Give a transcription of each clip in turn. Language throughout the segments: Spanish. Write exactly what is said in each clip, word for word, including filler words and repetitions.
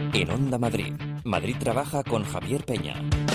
En Onda Madrid, Madrid trabaja con Javier Peña.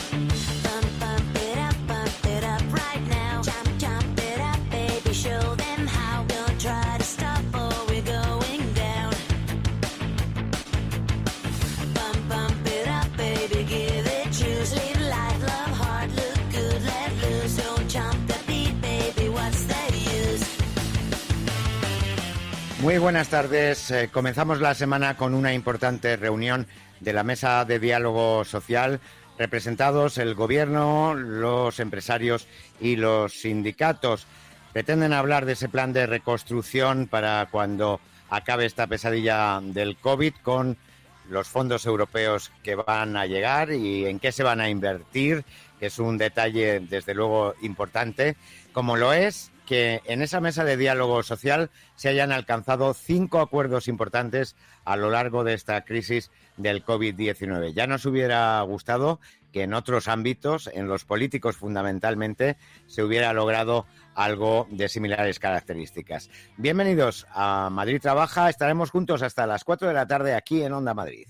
Muy buenas tardes. Eh, comenzamos la semana con una importante reunión de la Mesa de Diálogo Social, representados el Gobierno, los empresarios y los sindicatos. Pretenden hablar de ese plan de reconstrucción para cuando acabe esta pesadilla del COVID, con los fondos europeos que van a llegar y en qué se van a invertir, que es un detalle desde luego importante, como lo es que en esa mesa de diálogo social se hayan alcanzado cinco acuerdos importantes a lo largo de esta crisis del COVID diecinueve. Ya nos hubiera gustado que en otros ámbitos, en los políticos fundamentalmente, se hubiera logrado algo de similares características. Bienvenidos a Madrid Trabaja. Estaremos juntos hasta las cuatro de la tarde aquí en Onda Madrid.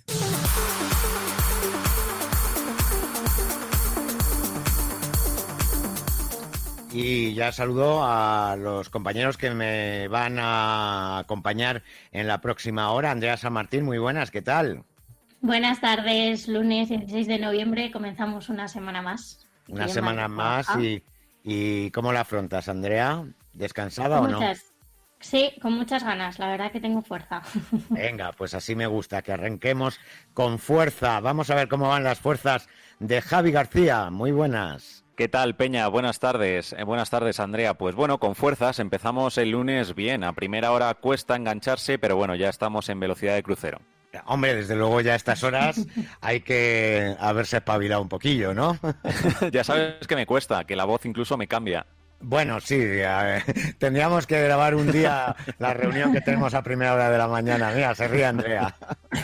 Y ya saludo a los compañeros que me van a acompañar en la próxima hora. Andrea San Martín, muy buenas, ¿qué tal? Buenas tardes, lunes dieciséis de noviembre, comenzamos una semana más. Una semana más y, y ¿cómo la afrontas, Andrea? ¿Descansada con o no? Muchas, sí, con muchas ganas, la verdad que tengo fuerza. Venga, pues así me gusta, que arranquemos con fuerza. Vamos a ver cómo van las fuerzas de Javi García, muy buenas. ¿Qué tal, Peña? Buenas tardes. Eh, buenas tardes, Andrea. Pues bueno, con fuerzas, empezamos el lunes bien. A primera hora cuesta engancharse, pero bueno, ya estamos en velocidad de crucero. Hombre, desde luego ya a estas horas hay que haberse espabilado un poquillo, ¿no? Ya sabes que me cuesta, que la voz incluso me cambia. Bueno, sí, eh, tendríamos que grabar un día la reunión que tenemos a primera hora de la mañana. Mira, se ríe Andrea.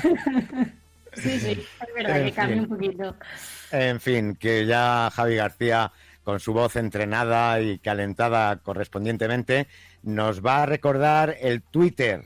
Sí, sí, es verdad en que cambia un poquito. En fin, que ya Javi García, con su voz entrenada y calentada correspondientemente, nos va a recordar el Twitter.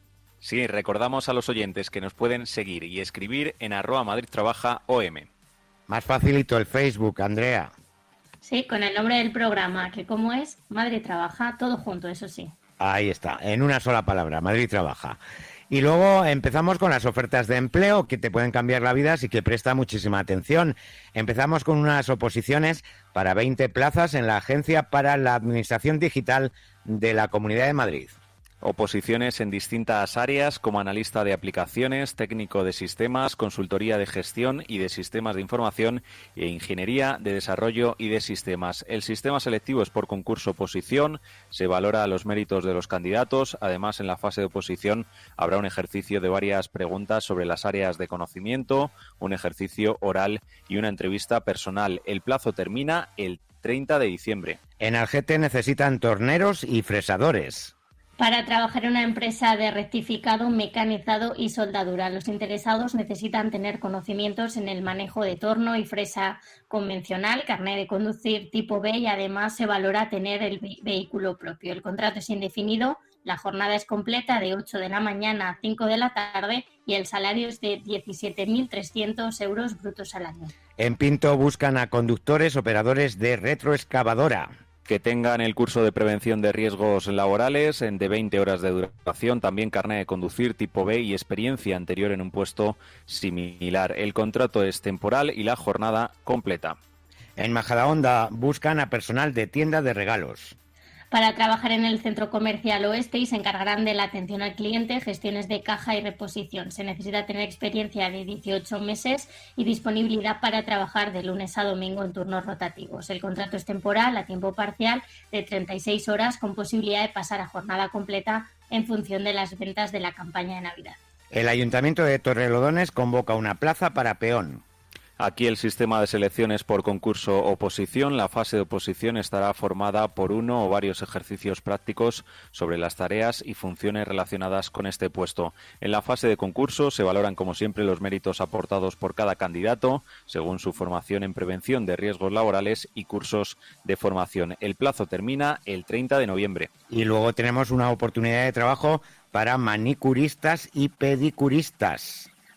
Sí, recordamos a los oyentes que nos pueden seguir y escribir en arroba Madrid Trabaja O M. Más facilito el Facebook, Andrea. Sí, con el nombre del programa, que como es, Madrid Trabaja, todo junto, eso sí. Ahí está, en una sola palabra, Madrid Trabaja. Y luego empezamos con las ofertas de empleo que te pueden cambiar la vida, así que presta muchísima atención. Empezamos con unas oposiciones para veinte plazas en la Agencia para la Administración Digital de la Comunidad de Madrid. Oposiciones en distintas áreas como analista de aplicaciones, técnico de sistemas, consultoría de gestión y de sistemas de información e ingeniería de desarrollo y de sistemas. El sistema selectivo es por concurso oposición, se valora los méritos de los candidatos. Además, en la fase de oposición habrá un ejercicio de varias preguntas sobre las áreas de conocimiento, un ejercicio oral y una entrevista personal. El plazo termina el treinta de diciembre. En Algete necesitan torneros y fresadores. Para trabajar en una empresa de rectificado, mecanizado y soldadura, los interesados necesitan tener conocimientos en el manejo de torno y fresa convencional, carnet de conducir tipo B y además se valora tener el vehículo propio. El contrato es indefinido, la jornada es completa de ocho de la mañana a cinco de la tarde y el salario es de diecisiete mil trescientos euros brutos al año. En Pinto buscan a conductores operadores de retroexcavadora. Que tengan el curso de prevención de riesgos laborales de veinte horas de duración, también carnet de conducir tipo B y experiencia anterior en un puesto similar. El contrato es temporal y la jornada completa. En Majadahonda buscan a personal de tienda de regalos. Para trabajar en el Centro Comercial Oeste y se encargarán de la atención al cliente, gestiones de caja y reposición. Se necesita tener experiencia de dieciocho meses y disponibilidad para trabajar de lunes a domingo en turnos rotativos. El contrato es temporal, a tiempo parcial, de treinta y seis horas, con posibilidad de pasar a jornada completa en función de las ventas de la campaña de Navidad. El Ayuntamiento de Torrelodones convoca una plaza para peón. Aquí el sistema de selecciones por concurso oposición. La fase de oposición estará formada por uno o varios ejercicios prácticos sobre las tareas y funciones relacionadas con este puesto. En la fase de concurso se valoran, como siempre, los méritos aportados por cada candidato, según su formación en prevención de riesgos laborales y cursos de formación. El plazo termina el treinta de noviembre. Y luego tenemos una oportunidad de trabajo para manicuristas y pedicuristas.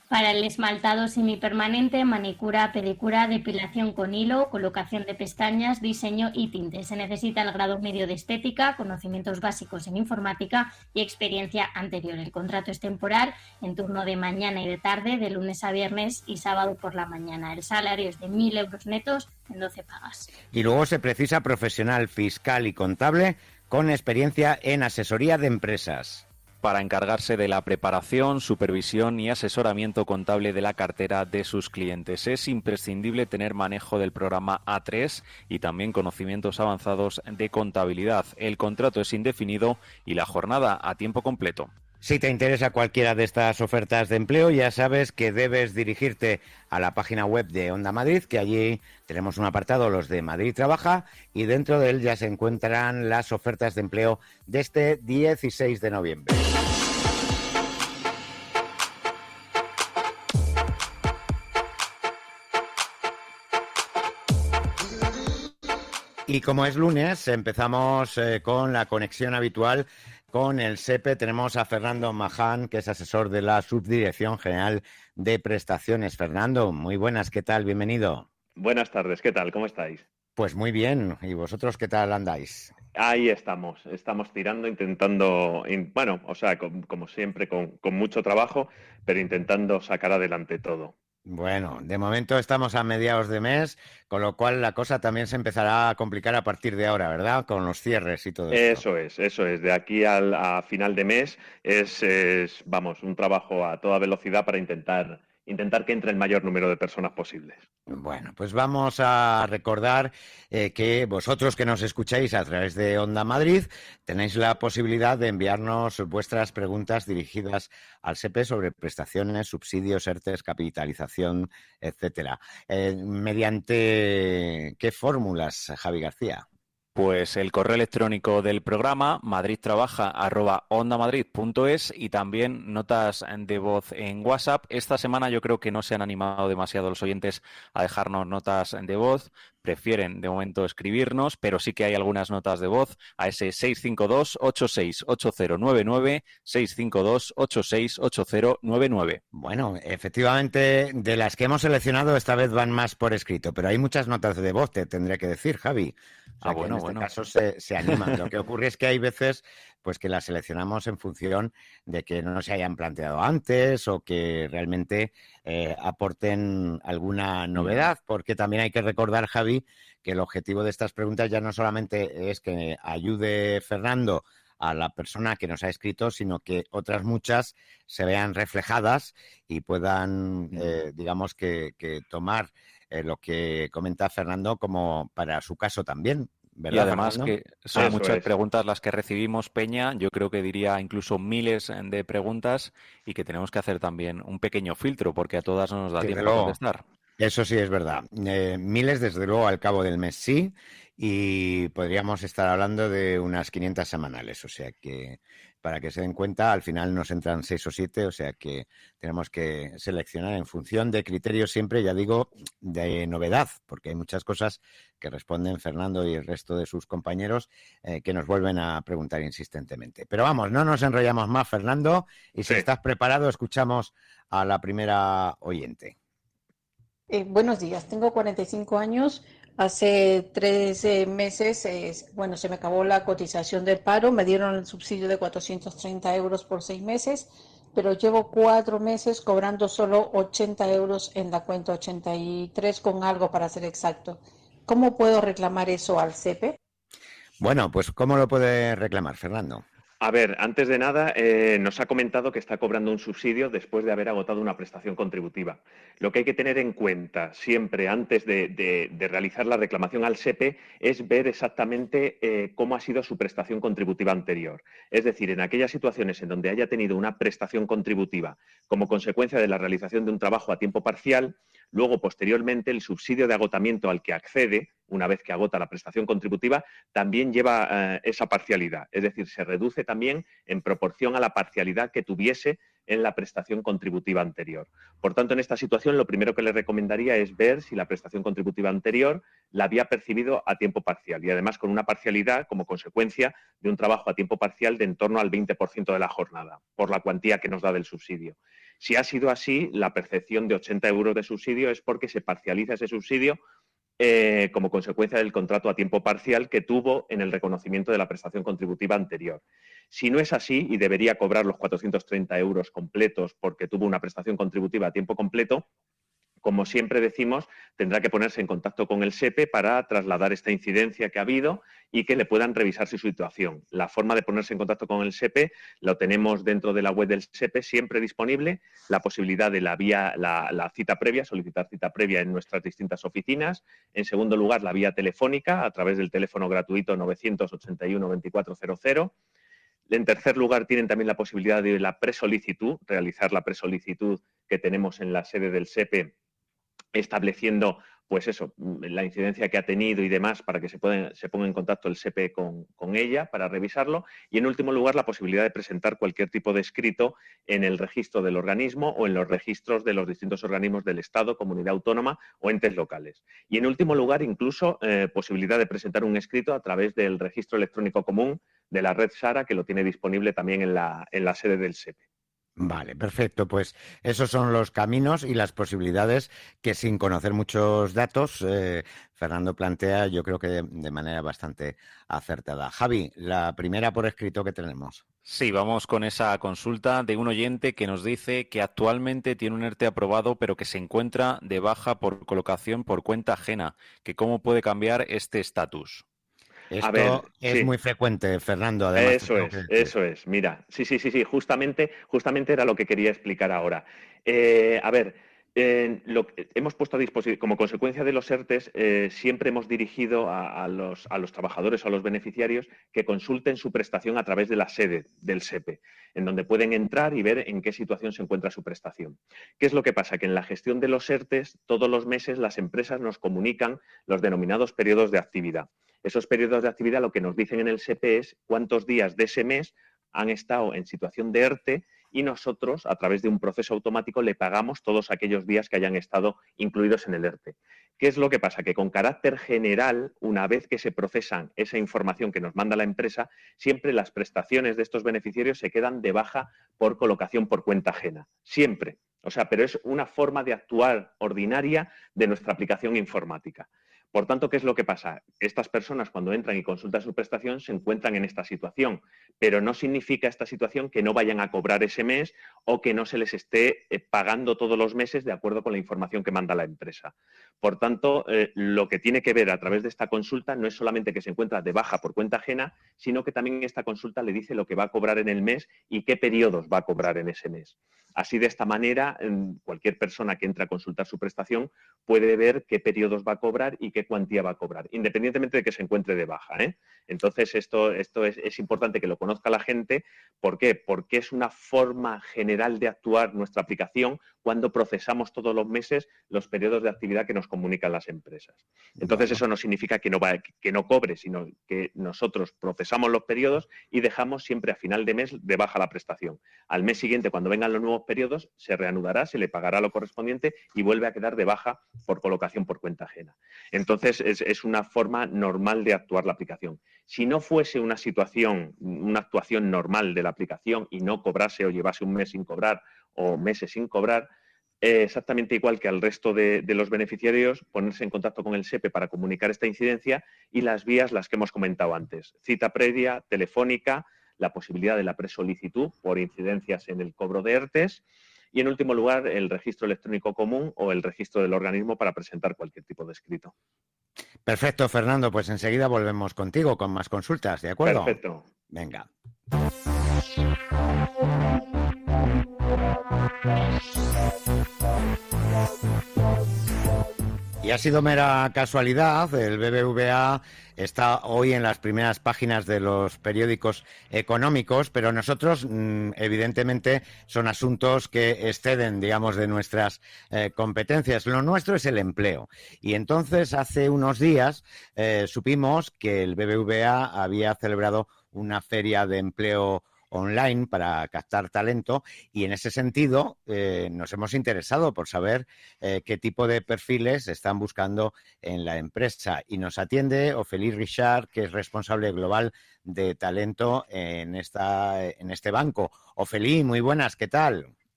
Para el esmaltado semipermanente, manicura, pedicura, depilación con hilo, colocación de pestañas, diseño y tinte. Se necesita el grado medio de estética, conocimientos básicos en informática y experiencia anterior. El contrato es temporal, en turno de mañana y de tarde, de lunes a viernes y sábado por la mañana. El salario es de mil euros netos en doce pagas. Y luego se precisa profesional fiscal y contable con experiencia en asesoría de empresas. Para encargarse de la preparación, supervisión y asesoramiento contable de la cartera de sus clientes. Es imprescindible tener manejo del programa A tres y también conocimientos avanzados de contabilidad. El contrato es indefinido y la jornada a tiempo completo. Si te interesa cualquiera de estas ofertas de empleo, ya sabes que debes dirigirte a la página web de Onda Madrid, que allí tenemos un apartado, los de Madrid Trabaja, y dentro de él ya se encuentran las ofertas de empleo de este dieciséis de noviembre. Y como es lunes, empezamos eh, con la conexión habitual con el SEPE. Tenemos a Fernando Maján, que es asesor de la Subdirección General de Prestaciones. Fernando, muy buenas, ¿qué tal? Bienvenido. Buenas tardes, ¿qué tal? ¿Cómo estáis? Pues muy bien. ¿Y vosotros qué tal andáis? Ahí estamos, estamos tirando, intentando, bueno, o sea, con, como siempre, con, con mucho trabajo, pero intentando sacar adelante todo. Bueno, de momento estamos a mediados de mes, con lo cual la cosa también se empezará a complicar a partir de ahora, ¿verdad? Con los cierres y todo eso. Eso es, eso es. De aquí al, a final de mes es, es, vamos, un trabajo a toda velocidad para intentar, intentar que entre el mayor número de personas posibles. Bueno, pues vamos a recordar eh, que vosotros que nos escucháis a través de Onda Madrid tenéis la posibilidad de enviarnos vuestras preguntas dirigidas al SEPE sobre prestaciones, subsidios, ERTES, capitalización, etcétera. Eh, ¿Mediante qué fórmulas, Javi García? Pues el correo electrónico del programa madridtrabaja arroba ondamadrid punto es y también notas de voz en WhatsApp. Esta semana yo creo que no se han animado demasiado los oyentes a dejarnos notas de voz. Prefieren de momento escribirnos, pero sí que hay algunas notas de voz a ese seis cinco dos, ocho seis ocho cero nueve nueve, seis cinco dos, ocho seis ocho cero nueve nueve. Bueno, efectivamente, de las que hemos seleccionado esta vez van más por escrito, pero hay muchas notas de voz, te tendré que decir, Javi. O sea, ah, bueno, en este bueno. caso se, se animan. Lo que ocurre es que hay veces pues que las seleccionamos en función de que no se hayan planteado antes o que realmente eh, aporten alguna novedad, porque también hay que recordar, Javi, que el objetivo de estas preguntas ya no solamente es que ayude Fernando a la persona que nos ha escrito, sino que otras muchas se vean reflejadas y puedan, eh, digamos, que, que tomar eh, lo que comenta Fernando como para su caso también. ¿Verdad, y además Fernando? que son Eso muchas es. preguntas las que recibimos, Peña, yo creo que diría incluso miles de preguntas y que tenemos que hacer también un pequeño filtro porque a todas no nos da Desde tiempo a luego. contestar. Eso sí es verdad. Eh, miles, desde luego, al cabo del mes sí, y podríamos estar hablando de unas quinientas semanales, o sea que para que se den cuenta, al final nos entran seis o siete, o sea que tenemos que seleccionar en función de criterios siempre, ya digo, de novedad, porque hay muchas cosas que responden Fernando y el resto de sus compañeros eh, que nos vuelven a preguntar insistentemente. Pero vamos, no nos enrollamos más, Fernando, y si Sí. estás preparado, escuchamos a la primera oyente. Eh, buenos días, tengo cuarenta y cinco años. Hace tres eh, meses, eh, bueno, se me acabó la cotización del paro, me dieron el subsidio de cuatrocientos treinta euros por seis meses, pero llevo cuatro meses cobrando solo ochenta euros en la cuenta, ochenta y tres con algo para ser exacto. ¿Cómo puedo reclamar eso al SEPE? Bueno, pues ¿cómo lo puede reclamar, Fernando? A ver, antes de nada, eh, nos ha comentado que está cobrando un subsidio después de haber agotado una prestación contributiva. Lo que hay que tener en cuenta siempre antes de, de, de realizar la reclamación al SEPE es ver exactamente eh, cómo ha sido su prestación contributiva anterior. Es decir, en aquellas situaciones en donde haya tenido una prestación contributiva como consecuencia de la realización de un trabajo a tiempo parcial, luego, posteriormente, el subsidio de agotamiento al que accede, una vez que agota la prestación contributiva, también lleva eh, esa parcialidad. Es decir, se reduce también en proporción a la parcialidad que tuviese en la prestación contributiva anterior. Por tanto, en esta situación, lo primero que le recomendaría es ver si la prestación contributiva anterior la había percibido a tiempo parcial y, además, con una parcialidad como consecuencia de un trabajo a tiempo parcial de en torno al veinte por ciento de la jornada, por la cuantía que nos da del subsidio. Si ha sido así, la percepción de ochenta euros de subsidio es porque se parcializa ese subsidio eh, como consecuencia del contrato a tiempo parcial que tuvo en el reconocimiento de la prestación contributiva anterior. Si no es así y debería cobrar los cuatrocientos treinta euros completos porque tuvo una prestación contributiva a tiempo completo, como siempre decimos, tendrá que ponerse en contacto con el SEPE para trasladar esta incidencia que ha habido y que le puedan revisar su situación. La forma de ponerse en contacto con el SEPE lo tenemos dentro de la web del SEPE, siempre disponible, la posibilidad de la vía, la, la cita previa, solicitar cita previa en nuestras distintas oficinas. En segundo lugar, la vía telefónica a través del teléfono gratuito novecientos ochenta y uno veinticuatro cero cero. En tercer lugar, tienen también la posibilidad de la presolicitud, realizar la presolicitud que tenemos en la sede del SEPE, estableciendo, pues eso, la incidencia que ha tenido y demás para que se, pueden, se ponga en contacto el SEPE con, con ella para revisarlo. Y en último lugar, la posibilidad de presentar cualquier tipo de escrito en el registro del organismo o en los registros de los distintos organismos del Estado, comunidad autónoma o entes locales. Y en último lugar, incluso, eh, posibilidad de presentar un escrito a través del registro electrónico común de la red SARA, que lo tiene disponible también en la, en la sede del SEPE. Vale, perfecto. Pues esos son los caminos y las posibilidades que, sin conocer muchos datos, eh, Fernando plantea, yo creo que de, de manera bastante acertada. Javi, la primera por escrito que tenemos. Sí, vamos con esa consulta de un oyente que nos dice que actualmente tiene un ERTE aprobado, pero que se encuentra de baja por colocación por cuenta ajena, que cómo puede cambiar este estatus. Esto a ver, es sí. muy frecuente, Fernando, además. Eso es, eso es. Mira, sí, sí, sí, sí, justamente, justamente era lo que quería explicar ahora. Eh, a ver, eh, lo, hemos puesto a disposición, como consecuencia de los ERTES, eh, siempre hemos dirigido a, a, los, a los trabajadores o a los beneficiarios que consulten su prestación a través de la sede del SEPE, en donde pueden entrar y ver en qué situación se encuentra su prestación. ¿Qué es lo que pasa? Que en la gestión de los ERTES, todos los meses las empresas nos comunican los denominados periodos de actividad. Esos periodos de actividad lo que nos dicen en el SEPE es cuántos días de ese mes han estado en situación de ERTE y nosotros, a través de un proceso automático, le pagamos todos aquellos días que hayan estado incluidos en el ERTE. ¿Qué es lo que pasa? Que con carácter general, una vez que se procesan esa información que nos manda la empresa, siempre las prestaciones de estos beneficiarios se quedan de baja por colocación por cuenta ajena. Siempre. O sea, pero es una forma de actuar ordinaria de nuestra aplicación informática. Por tanto, ¿qué es lo que pasa? Estas personas, cuando entran y consultan su prestación, se encuentran en esta situación, pero no significa esta situación que no vayan a cobrar ese mes o que no se les esté eh, pagando todos los meses de acuerdo con la información que manda la empresa. Por tanto, eh, lo que tiene que ver a través de esta consulta no es solamente que se encuentra de baja por cuenta ajena, sino que también esta consulta le dice lo que va a cobrar en el mes y qué periodos va a cobrar en ese mes. Así, de esta manera, cualquier persona que entre a consultar su prestación puede ver qué periodos va a cobrar y qué cuantía va a cobrar, independientemente de que se encuentre de baja, ¿eh? Entonces, esto, esto es, es importante que lo conozca la gente. ¿Por qué? Porque es una forma general de actuar nuestra aplicación cuando procesamos todos los meses los periodos de actividad que nos comunican las empresas. Entonces, eso no significa que no, va, que no cobre, sino que nosotros procesamos los periodos y dejamos siempre a final de mes de baja la prestación. Al mes siguiente, cuando vengan los nuevos periodos, se reanudará, se le pagará lo correspondiente y vuelve a quedar de baja por colocación por cuenta ajena. Entonces, es, es una forma normal de actuar la aplicación. Si no fuese una situación, una actuación normal de la aplicación y no cobrase o llevase un mes sin cobrar o meses sin cobrar, eh, exactamente igual que al resto de, de los beneficiarios, ponerse en contacto con el SEPE para comunicar esta incidencia y las vías, las que hemos comentado antes. Cita previa, telefónica, la posibilidad de la presolicitud por incidencias en el cobro de ERTES y, en último lugar, el registro electrónico común o el registro del organismo para presentar cualquier tipo de escrito. Perfecto, Fernando. Pues enseguida volvemos contigo con más consultas, ¿de acuerdo? Perfecto. Venga. Y ha sido mera casualidad, el B B V A está hoy en las primeras páginas de los periódicos económicos, pero nosotros, evidentemente, son asuntos que exceden, digamos, de nuestras eh, competencias. Lo nuestro es el empleo. Y entonces, hace unos días, eh, supimos que el B B V A había celebrado una feria de empleo online para captar talento y en ese sentido eh, nos hemos interesado por saber eh, qué tipo de perfiles están buscando en la empresa y nos atiende Ophélie Richard, que es responsable global de talento en esta en este banco. Ophélie, muy buenas, ¿qué tal?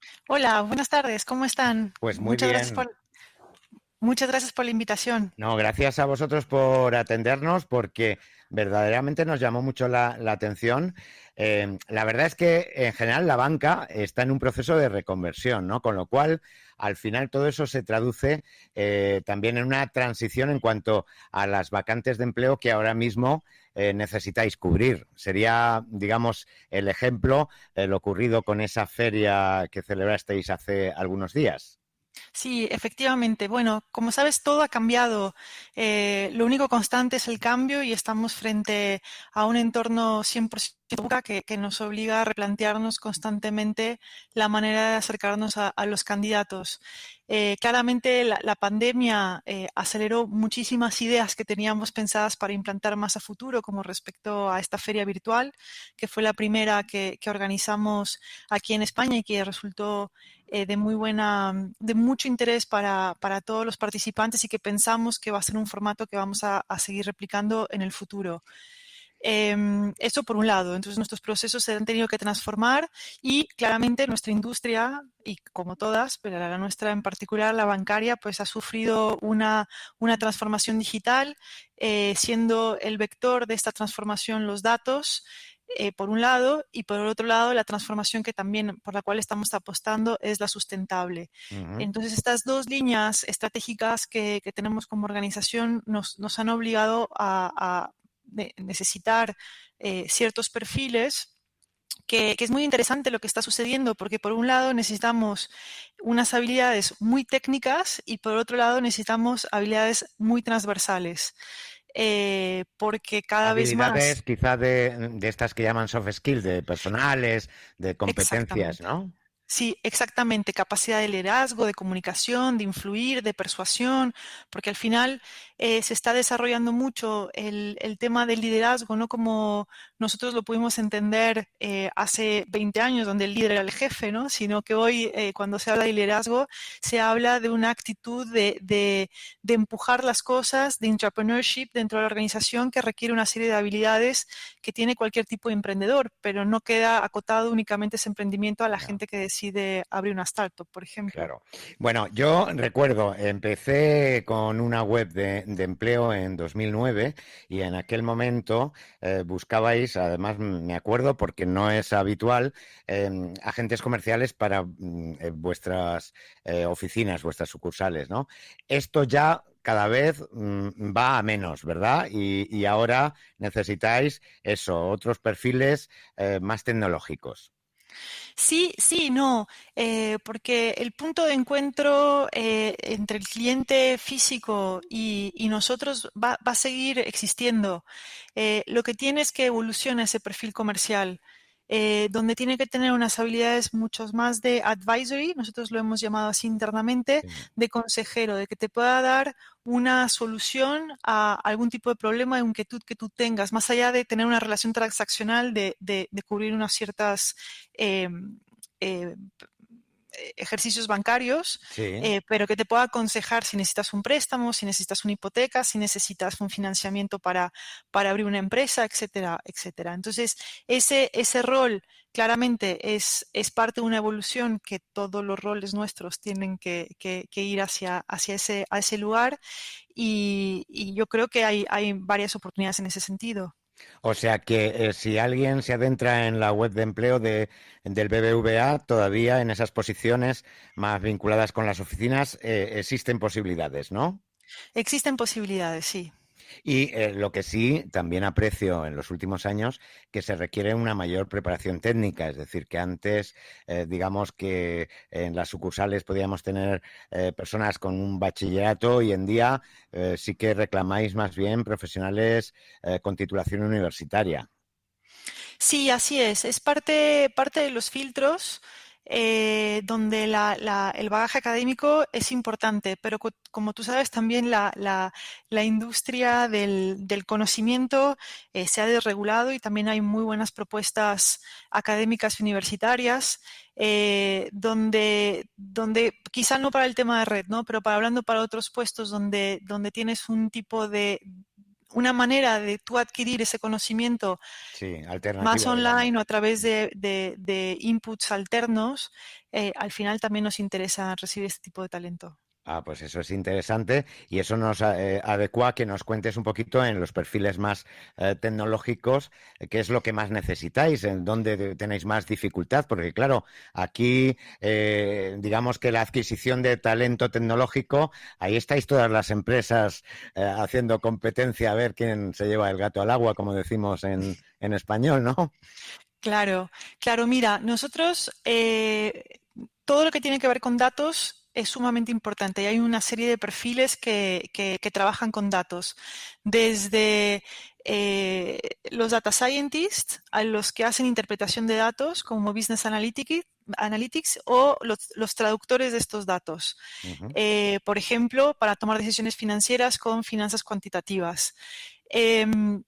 Hola, buenas tardes, ¿cómo están? Pues muy Muchas gracias bien. por, muchas gracias por la invitación. No, gracias a vosotros por atendernos porque verdaderamente nos llamó mucho la, la atención. Eh, la verdad es que en general la banca está en un proceso de reconversión, ¿no? Con lo cual, al final todo eso se traduce eh, también en una transición en cuanto a las vacantes de empleo que ahora mismo eh, necesitáis cubrir. Sería, digamos, el ejemplo, eh, lo ocurrido con esa feria que celebrasteis hace algunos días. Sí, efectivamente. Bueno, como sabes, todo ha cambiado. Eh, lo único constante es el cambio y estamos frente a un entorno cien por ciento que, que nos obliga a replantearnos constantemente la manera de acercarnos a, a los candidatos. Eh, claramente la, la pandemia eh, aceleró muchísimas ideas que teníamos pensadas para implantar más a futuro, como respecto a esta feria virtual, que fue la primera que, que organizamos aquí en España y que resultó eh, de muy buena, de mucho interés para, para todos los participantes y que pensamos que va a ser un formato que vamos a, a seguir replicando en el futuro. Eh, eso por un lado, entonces nuestros procesos se han tenido que transformar y claramente nuestra industria, y como todas, pero la nuestra en particular, la bancaria, pues ha sufrido una, una transformación digital, eh, siendo el vector de esta transformación los datos, eh, por un lado, y por el otro lado la transformación que también por la cual estamos apostando es la sustentable. Uh-huh. Entonces estas dos líneas estratégicas que, que tenemos como organización nos, nos han obligado a, a de necesitar eh, ciertos perfiles, que, que es muy interesante lo que está sucediendo, porque por un lado necesitamos unas habilidades muy técnicas y por otro lado necesitamos habilidades muy transversales. Eh, porque cada habilidades vez más... quizá de, de estas que llaman soft skills, de personales, de competencias, ¿no? Sí, exactamente, capacidad de liderazgo, de comunicación, de influir, de persuasión, porque al final eh, se está desarrollando mucho el, el tema del liderazgo, no como nosotros lo pudimos entender eh, hace veinte años, donde el líder era el jefe, ¿no? Sino que hoy, eh, cuando se habla de liderazgo, se habla de una actitud de, de, de empujar las cosas, de entrepreneurship dentro de la organización, que requiere una serie de habilidades que tiene cualquier tipo de emprendedor, pero no queda acotado únicamente ese emprendimiento a la no. gente que decide decide abrir una startup, por ejemplo. Claro. Bueno, yo recuerdo, empecé con una web de, de empleo en dos mil nueve y en aquel momento eh, buscabais, además me acuerdo porque no es habitual, eh, agentes comerciales para eh, vuestras eh, oficinas, vuestras sucursales, ¿no? Esto ya cada vez mmm, va a menos, ¿verdad? Y, y ahora necesitáis eso, otros perfiles eh, más tecnológicos. Sí, sí, no, eh, porque el punto de encuentro eh, entre el cliente físico y, y nosotros va, va a seguir existiendo. Eh, lo que tiene es que evoluciona ese perfil comercial, eh, donde tiene que tener unas habilidades mucho más de advisory, nosotros lo hemos llamado así internamente, sí. de consejero, de que te pueda dar una solución a algún tipo de problema, de inquietud que tú tengas, más allá de tener una relación transaccional, de, de, de cubrir unas ciertas eh, eh, ejercicios bancarios, sí. eh, pero que te pueda aconsejar si necesitas un préstamo, si necesitas una hipoteca, si necesitas un financiamiento para, para abrir una empresa, etcétera, etcétera. Entonces, ese, ese rol claramente es, es parte de una evolución que todos los roles nuestros tienen que, que, que ir hacia, hacia ese, a ese lugar y, y yo creo que hay, hay varias oportunidades en ese sentido. O sea que eh, si alguien se adentra en la web de empleo de, del B B V A, todavía en esas posiciones más vinculadas con las oficinas eh, existen posibilidades, ¿no? Existen posibilidades, sí. Y eh, lo que sí también aprecio en los últimos años, que se requiere una mayor preparación técnica, es decir, que antes, eh, digamos que en las sucursales podíamos tener eh, personas con un bachillerato, hoy en día eh, sí que reclamáis más bien profesionales eh, con titulación universitaria. Sí, así es, es parte, parte de los filtros. Eh, donde la, la, el bagaje académico es importante, pero co como tú sabes también la, la, la industria del, del conocimiento eh, se ha desregulado y también hay muy buenas propuestas académicas universitarias eh, donde, donde quizá no para el tema de red, ¿no? Pero para hablando para otros puestos donde, donde tienes un tipo de una manera de tú adquirir ese conocimiento sí, más online digamos. o a través de, de, de inputs alternos, eh, al final también nos interesa recibir este tipo de talento. Ah, pues eso es interesante y eso nos eh, adecua a que nos cuentes un poquito en los perfiles más eh, tecnológicos eh, qué es lo que más necesitáis, en dónde tenéis más dificultad, porque claro, aquí eh, digamos que la adquisición de talento tecnológico, ahí estáis todas las empresas eh, haciendo competencia a ver quién se lleva el gato al agua, como decimos en, en español, ¿no? Claro, claro, mira, nosotros eh, todo lo que tiene que ver con datos es sumamente importante y hay una serie de perfiles que, que, que trabajan con datos, desde eh, los data scientists a los que hacen interpretación de datos como business analytics, analytics o los, los traductores de estos datos. Uh-huh. Eh, por ejemplo, para tomar decisiones financieras con finanzas cuantitativas. Eh,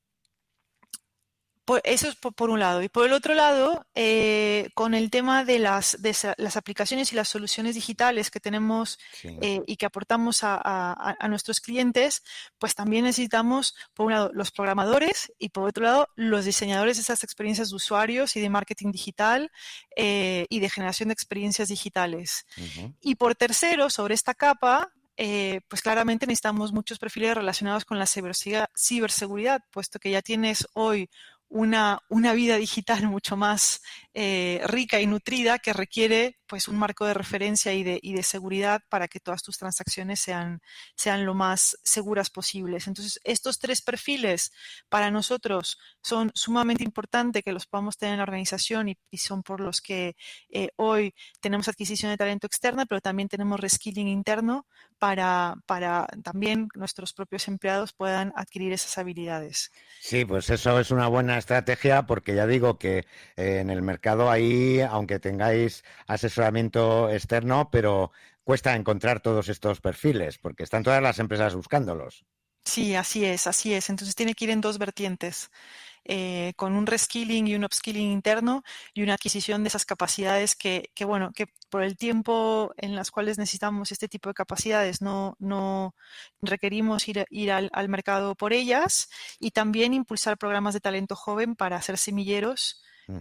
Por, eso es por, por un lado. Y por el otro lado, eh, con el tema de las, de las aplicaciones y las soluciones digitales que tenemos sí. eh, y que aportamos a, a, a nuestros clientes, pues también necesitamos, por un lado, los programadores y por otro lado, los diseñadores de esas experiencias de usuarios y de marketing digital eh, y de generación de experiencias digitales. Uh-huh. Y por tercero, sobre esta capa, Eh, pues claramente necesitamos muchos perfiles relacionados con la ciberseguridad, puesto que ya tienes hoy una, una vida digital mucho más eh, rica y nutrida que requiere pues un marco de referencia y de, y de seguridad para que todas tus transacciones sean, sean lo más seguras posibles. Entonces, estos tres perfiles para nosotros son sumamente importantes que los podamos tener en la organización y, y son por los que eh, hoy tenemos adquisición de talento externa, pero también tenemos reskilling interno para, para también nuestros propios empleados puedan adquirir esas habilidades. Sí, pues eso es una buena estrategia porque ya digo que eh, en el mercado ahí, aunque tengáis asesoramiento externo, pero cuesta encontrar todos estos perfiles porque están todas las empresas buscándolos. Sí, así es, así es. Entonces tiene que ir en dos vertientes. Eh, con un reskilling y un upskilling interno y una adquisición de esas capacidades que, que, bueno, que por el tiempo en las cuales necesitamos este tipo de capacidades no, no requerimos ir, ir al, al mercado por ellas y también impulsar programas de talento joven para hacer semilleros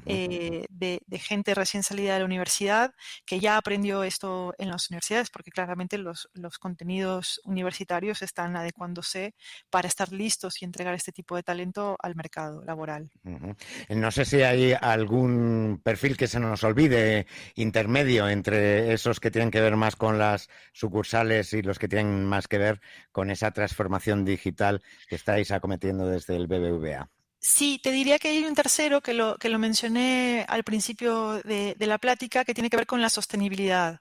Eh, de, de gente recién salida de la universidad que ya aprendió esto en las universidades porque claramente los, los contenidos universitarios están adecuándose para estar listos y entregar este tipo de talento al mercado laboral. Uh-huh. No sé si hay algún perfil que se nos olvide intermedio entre esos que tienen que ver más con las sucursales y los que tienen más que ver con esa transformación digital que estáis acometiendo desde el B B V A. Sí, te diría que hay un tercero que lo, que lo mencioné al principio de, de la plática, que tiene que ver con la sostenibilidad.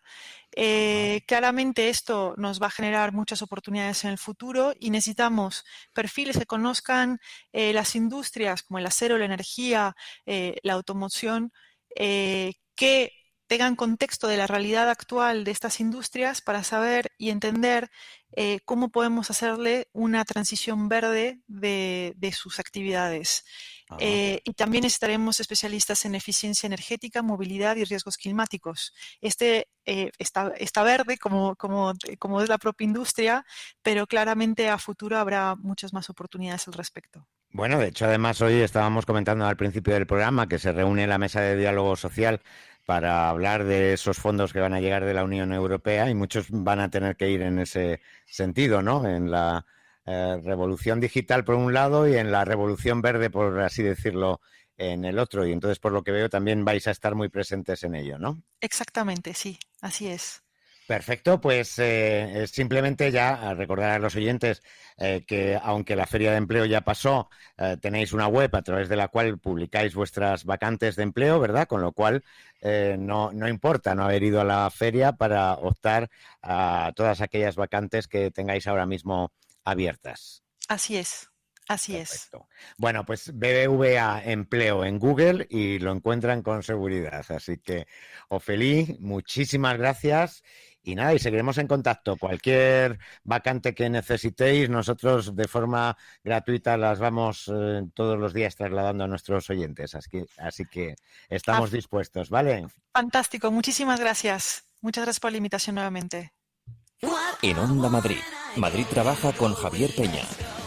Eh, claramente esto nos va a generar muchas oportunidades en el futuro y necesitamos perfiles que conozcan eh, las industrias como el acero, la energía, eh, la automoción, eh, que tengan contexto de la realidad actual de estas industrias para saber y entender eh, cómo podemos hacerle una transición verde de, de sus actividades. Eh, y también necesitaremos especialistas en eficiencia energética, movilidad y riesgos climáticos. Este eh, está, está verde como, como, como es la propia industria, pero claramente a futuro habrá muchas más oportunidades al respecto. Bueno, de hecho, además hoy estábamos comentando al principio del programa que se reúne la mesa de diálogo social para hablar de esos fondos que van a llegar de la Unión Europea y muchos van a tener que ir en ese sentido, ¿no? En la eh, revolución digital por un lado y en la revolución verde, por así decirlo, en el otro. Y entonces, por lo que veo, también vais a estar muy presentes en ello, ¿no? Exactamente, sí, así es. Perfecto, pues eh, simplemente ya recordar a los oyentes eh, que aunque la Feria de Empleo ya pasó, eh, tenéis una web a través de la cual publicáis vuestras vacantes de empleo, ¿verdad? Con lo cual eh, no, no importa no haber ido a la feria para optar a todas aquellas vacantes que tengáis ahora mismo abiertas. Así es. Así Perfecto. es. Bueno, pues B B V A Empleo en Google y lo encuentran con seguridad. Así que, Ofeli, muchísimas gracias. Y nada, y seguiremos en contacto. Cualquier vacante que necesitéis, nosotros de forma gratuita las vamos eh, todos los días trasladando a nuestros oyentes. Así que, así que estamos ah, dispuestos, ¿vale? Fantástico, muchísimas gracias. Muchas gracias por la invitación nuevamente. En Onda Madrid, Madrid trabaja con Javier Peña.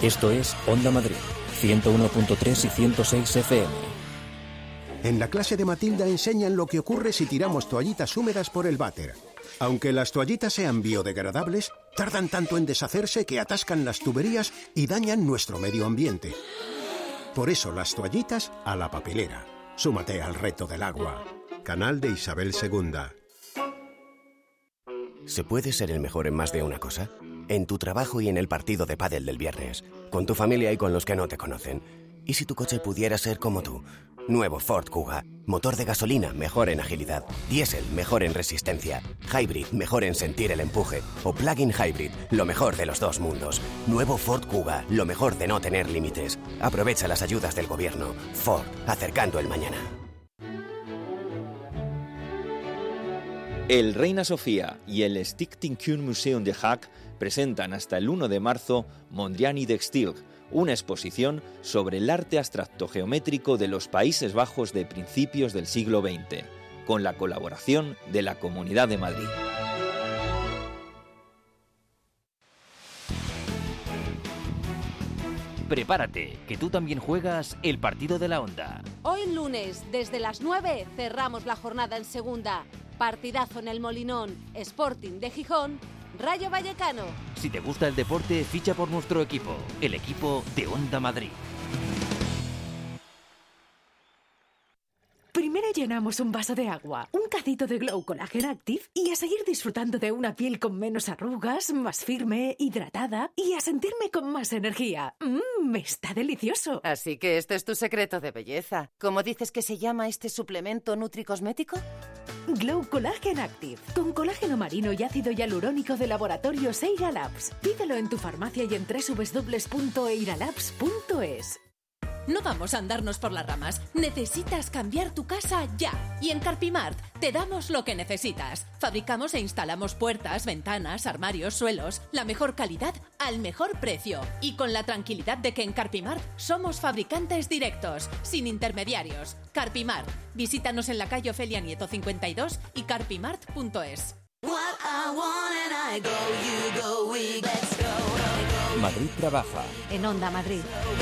Esto es Onda Madrid, ciento uno punto tres y ciento seis F M. En la clase de Matilda enseñan lo que ocurre si tiramos toallitas húmedas por el váter. Aunque las toallitas sean biodegradables, tardan tanto en deshacerse que atascan las tuberías y dañan nuestro medio ambiente. Por eso las toallitas a la papelera. Súmate al reto del agua. Canal de Isabel segunda. ¿Se puede ser el mejor en más de una cosa? En tu trabajo y en el partido de pádel del viernes. Con tu familia y con los que no te conocen. ¿Y si tu coche pudiera ser como tú? Nuevo Ford Kuga. Motor de gasolina, mejor en agilidad. Diésel, mejor en resistencia. Hybrid, mejor en sentir el empuje. O plug-in hybrid, lo mejor de los dos mundos. Nuevo Ford Kuga, lo mejor de no tener límites. Aprovecha las ayudas del gobierno. Ford, acercando el mañana. El Reina Sofía y el Stichting Museum de Haag presentan hasta el uno de marzo Mondrian de Stilg, una exposición sobre el arte abstracto geométrico de los Países Bajos de principios del siglo veinte, con la colaboración de la Comunidad de Madrid. Prepárate, que tú también juegas el partido de la Onda. Hoy lunes, desde las nueve, cerramos la jornada en segunda. Partidazo en el Molinón, Sporting de Gijón, Rayo Vallecano. Si te gusta el deporte, ficha por nuestro equipo, el equipo de Onda Madrid. Primero llenamos un vaso de agua, un cacito de Glow Collagen Active y a seguir disfrutando de una piel con menos arrugas, más firme, hidratada y a sentirme con más energía. Mmm, está delicioso. Así que este es tu secreto de belleza. ¿Cómo dices que se llama este suplemento nutricosmético? Glow Collagen Active, con colágeno marino y ácido hialurónico de laboratorio Eira Labs. Pídelo en tu farmacia y en doble u doble u doble u punto eira labs punto es. No vamos a andarnos por las ramas. Necesitas cambiar tu casa ya. Y en Carpimart te damos lo que necesitas. Fabricamos e instalamos puertas, ventanas, armarios, suelos. La mejor calidad al mejor precio. Y con la tranquilidad de que en Carpimart somos fabricantes directos, sin intermediarios. Carpimart. Visítanos en la calle Ofelia Nieto cincuenta y dos y carpimart punto es. Madrid trabaja. En Onda Madrid.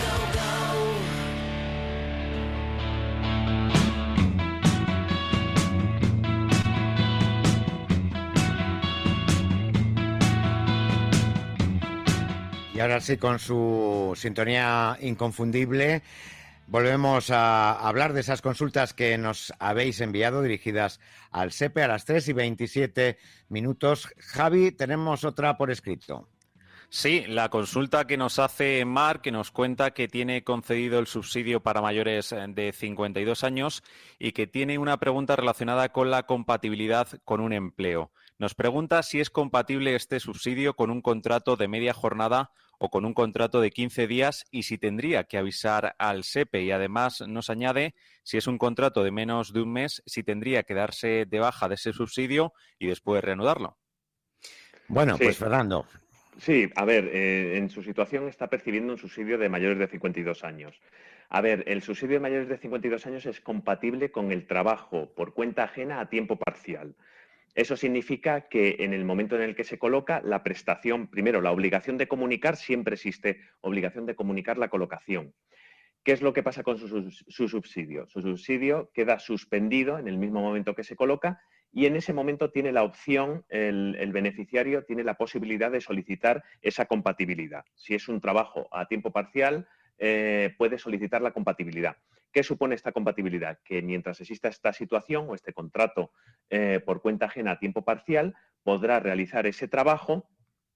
Y ahora sí, con su sintonía inconfundible, volvemos a hablar de esas consultas que nos habéis enviado dirigidas al S E P E a las tres y veintisiete minutos. Javi, tenemos otra por escrito. Sí, la consulta que nos hace Mar, que nos cuenta que tiene concedido el subsidio para mayores de cincuenta y dos años y que tiene una pregunta relacionada con la compatibilidad con un empleo. Nos pregunta si es compatible este subsidio con un contrato de media jornada o con un contrato de quince días y si tendría que avisar al S E P E. Y además nos añade si es un contrato de menos de un mes, si tendría que darse de baja de ese subsidio y después reanudarlo. Bueno, Sí. pues Fernando. Sí, a ver, eh, en su situación está percibiendo un subsidio de mayores de cincuenta y dos años. A ver, el subsidio de mayores de cincuenta y dos años es compatible con el trabajo por cuenta ajena a tiempo parcial. Eso significa que en el momento en el que se coloca la prestación, primero, la obligación de comunicar, siempre existe obligación de comunicar la colocación. ¿Qué es lo que pasa con su, su subsidio? Su subsidio queda suspendido en el mismo momento que se coloca y en ese momento tiene la opción, el, el beneficiario tiene la posibilidad de solicitar esa compatibilidad. Si es un trabajo a tiempo parcial, eh, puede solicitar la compatibilidad. ¿Qué supone esta compatibilidad? Que mientras exista esta situación o este contrato eh, por cuenta ajena a tiempo parcial, podrá realizar ese trabajo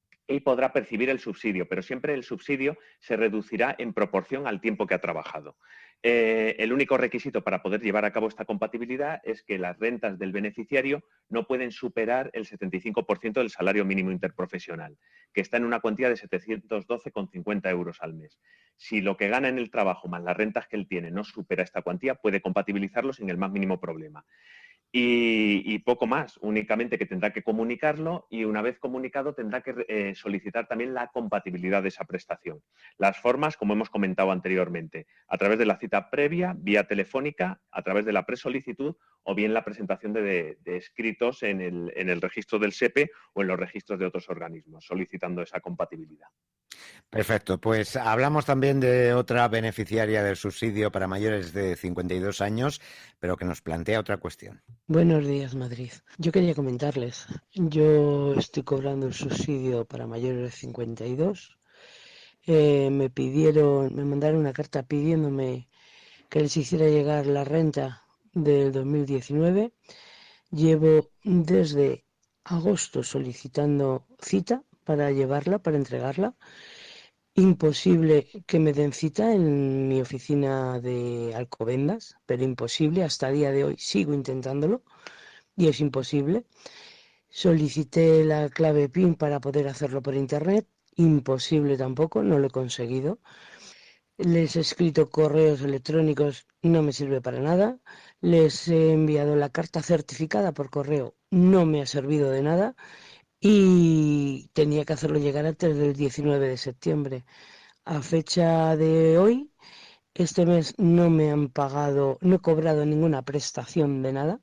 y podrá percibir el subsidio, pero siempre el subsidio se reducirá en proporción al tiempo que ha trabajado. Eh, el único requisito para poder llevar a cabo esta compatibilidad es que las rentas del beneficiario no pueden superar el setenta y cinco por ciento del salario mínimo interprofesional, que está en una cuantía de setecientos doce coma cincuenta euros al mes. Si lo que gana en el trabajo más las rentas que él tiene no supera esta cuantía, puede compatibilizarlo sin el más mínimo problema. Y, y poco más, únicamente que tendrá que comunicarlo y una vez comunicado tendrá que eh, solicitar también la compatibilidad de esa prestación. Las formas, como hemos comentado anteriormente, a través de la cita previa, vía telefónica, a través de la presolicitud o bien la presentación de, de, de escritos en el, en el registro del S E P E o en los registros de otros organismos, solicitando esa compatibilidad. Perfecto, pues hablamos también de otra beneficiaria del subsidio para mayores de cincuenta y dos años, pero que nos plantea otra cuestión. Buenos días, Madrid. Yo quería comentarles, yo estoy cobrando el subsidio para mayores de cincuenta y dos. Eh, me pidieron, me mandaron una carta pidiéndome que les hiciera llegar la renta del dos mil diecinueve. Llevo desde agosto solicitando cita para llevarla, para entregarla. Imposible que me den cita en mi oficina de Alcobendas, pero imposible, hasta el día de hoy sigo intentándolo y es imposible. Solicité la clave PIN para poder hacerlo por internet, imposible tampoco, no lo he conseguido. Les he escrito correos electrónicos, no me sirve para nada. Les he enviado la carta certificada por correo, no me ha servido de nada. Y tenía que hacerlo llegar antes del diecinueve de septiembre. A fecha de hoy, este mes no me han pagado, no he cobrado ninguna prestación de nada.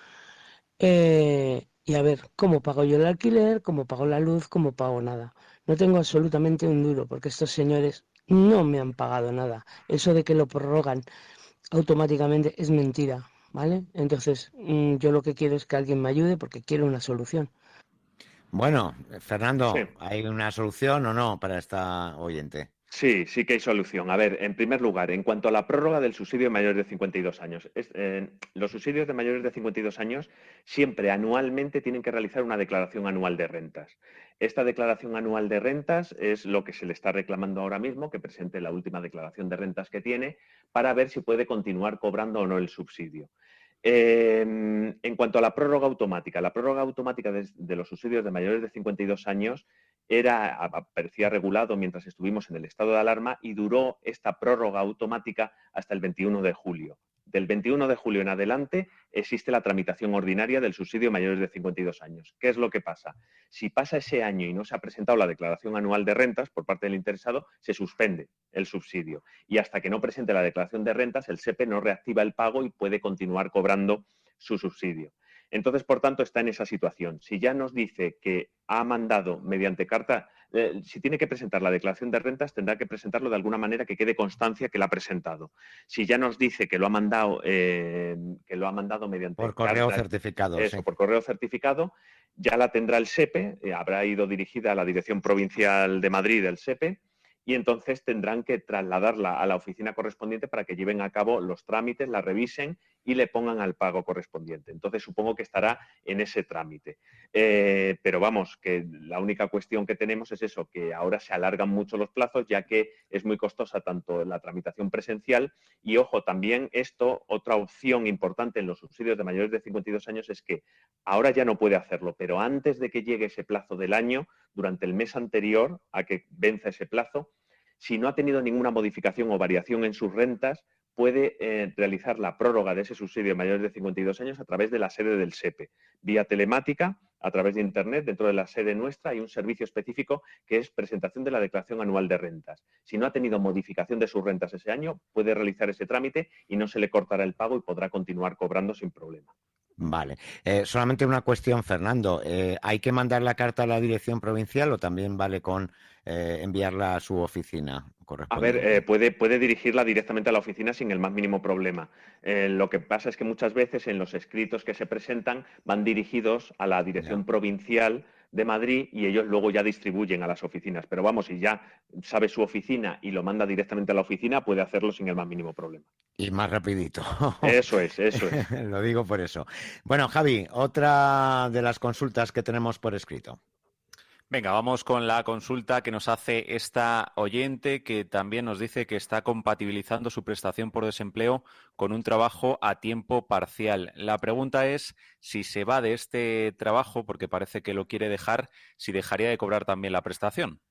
Eh, y a ver, ¿cómo pago yo el alquiler? ¿Cómo pago la luz? ¿Cómo pago nada? No tengo absolutamente un duro porque estos señores no me han pagado nada. Eso de que lo prorrogan automáticamente es mentira, ¿vale? Entonces, yo lo que quiero es que alguien me ayude porque quiero una solución. Bueno, Fernando, Sí. ¿hay una solución o no para esta oyente? Sí, sí que hay solución. A ver, en primer lugar, en cuanto a la prórroga del subsidio de mayores de cincuenta y dos años, es, eh, los subsidios de mayores de cincuenta y dos años siempre anualmente tienen que realizar una declaración anual de rentas. Esta declaración anual de rentas es lo que se le está reclamando ahora mismo, que presente la última declaración de rentas que tiene, para ver si puede continuar cobrando o no el subsidio. Eh, en cuanto a la prórroga automática, la prórroga automática de, de los subsidios de mayores de cincuenta y dos años era, aparecía regulado mientras estuvimos en el estado de alarma y duró esta prórroga automática hasta el veintiuno de julio. Del veintiuno de julio en adelante existe la tramitación ordinaria del subsidio de mayores de cincuenta y dos años. ¿Qué es lo que pasa? Si pasa ese año y no se ha presentado la declaración anual de rentas por parte del interesado, se suspende el subsidio. Y hasta que no presente la declaración de rentas, el S E P E no reactiva el pago y puede continuar cobrando su subsidio. Entonces, por tanto, está en esa situación. Si ya nos dice que ha mandado mediante carta, eh, si tiene que presentar la declaración de rentas, tendrá que presentarlo de alguna manera que quede constancia que la ha presentado. Si ya nos dice que lo ha mandado, eh, que lo ha mandado mediante Por correo carta, certificado. eso, Sí. por correo certificado, ya la tendrá el S E P E, eh, habrá ido dirigida a la Dirección Provincial de Madrid del S E P E, y entonces tendrán que trasladarla a la oficina correspondiente para que lleven a cabo los trámites, la revisen y le pongan al pago correspondiente. Entonces supongo que estará en ese trámite. Eh, pero vamos, que la única cuestión que tenemos es eso, que ahora se alargan mucho los plazos ya que es muy costosa tanto la tramitación presencial y, ojo, también esto, otra opción importante en los subsidios de mayores de cincuenta y dos años es que ahora ya no puede hacerlo, pero antes de que llegue ese plazo del año, durante el mes anterior a que venza ese plazo, si no ha tenido ninguna modificación o variación en sus rentas, puede eh, realizar la prórroga de ese subsidio de mayores de cincuenta y dos años a través de la sede del S E P E. Vía telemática, a través de Internet, dentro de la sede nuestra hay un servicio específico que es presentación de la declaración anual de rentas. Si no ha tenido modificación de sus rentas ese año, puede realizar ese trámite y no se le cortará el pago y podrá continuar cobrando sin problema. Vale. Eh, solamente una cuestión, Fernando. Eh, ¿hay que mandar la carta a la dirección provincial o también vale con eh, enviarla a su oficina A correspondiente? ver, eh, puede, puede dirigirla directamente a la oficina sin el más mínimo problema. Eh, lo que pasa es que muchas veces en los escritos que se presentan van dirigidos a la Dirección Ya. Provincial de Madrid y ellos luego ya distribuyen a las oficinas. Pero vamos, si ya sabe su oficina y lo manda directamente a la oficina, puede hacerlo sin el más mínimo problema. Y más rapidito. Eso es, eso es. Lo digo por eso. Bueno, Javi, otra de las consultas que tenemos por escrito. Venga, vamos con la consulta que nos hace esta oyente que también nos dice que está compatibilizando su prestación por desempleo con un trabajo a tiempo parcial. La pregunta es si se va de este trabajo, porque parece que lo quiere dejar, si dejaría de cobrar también la prestación.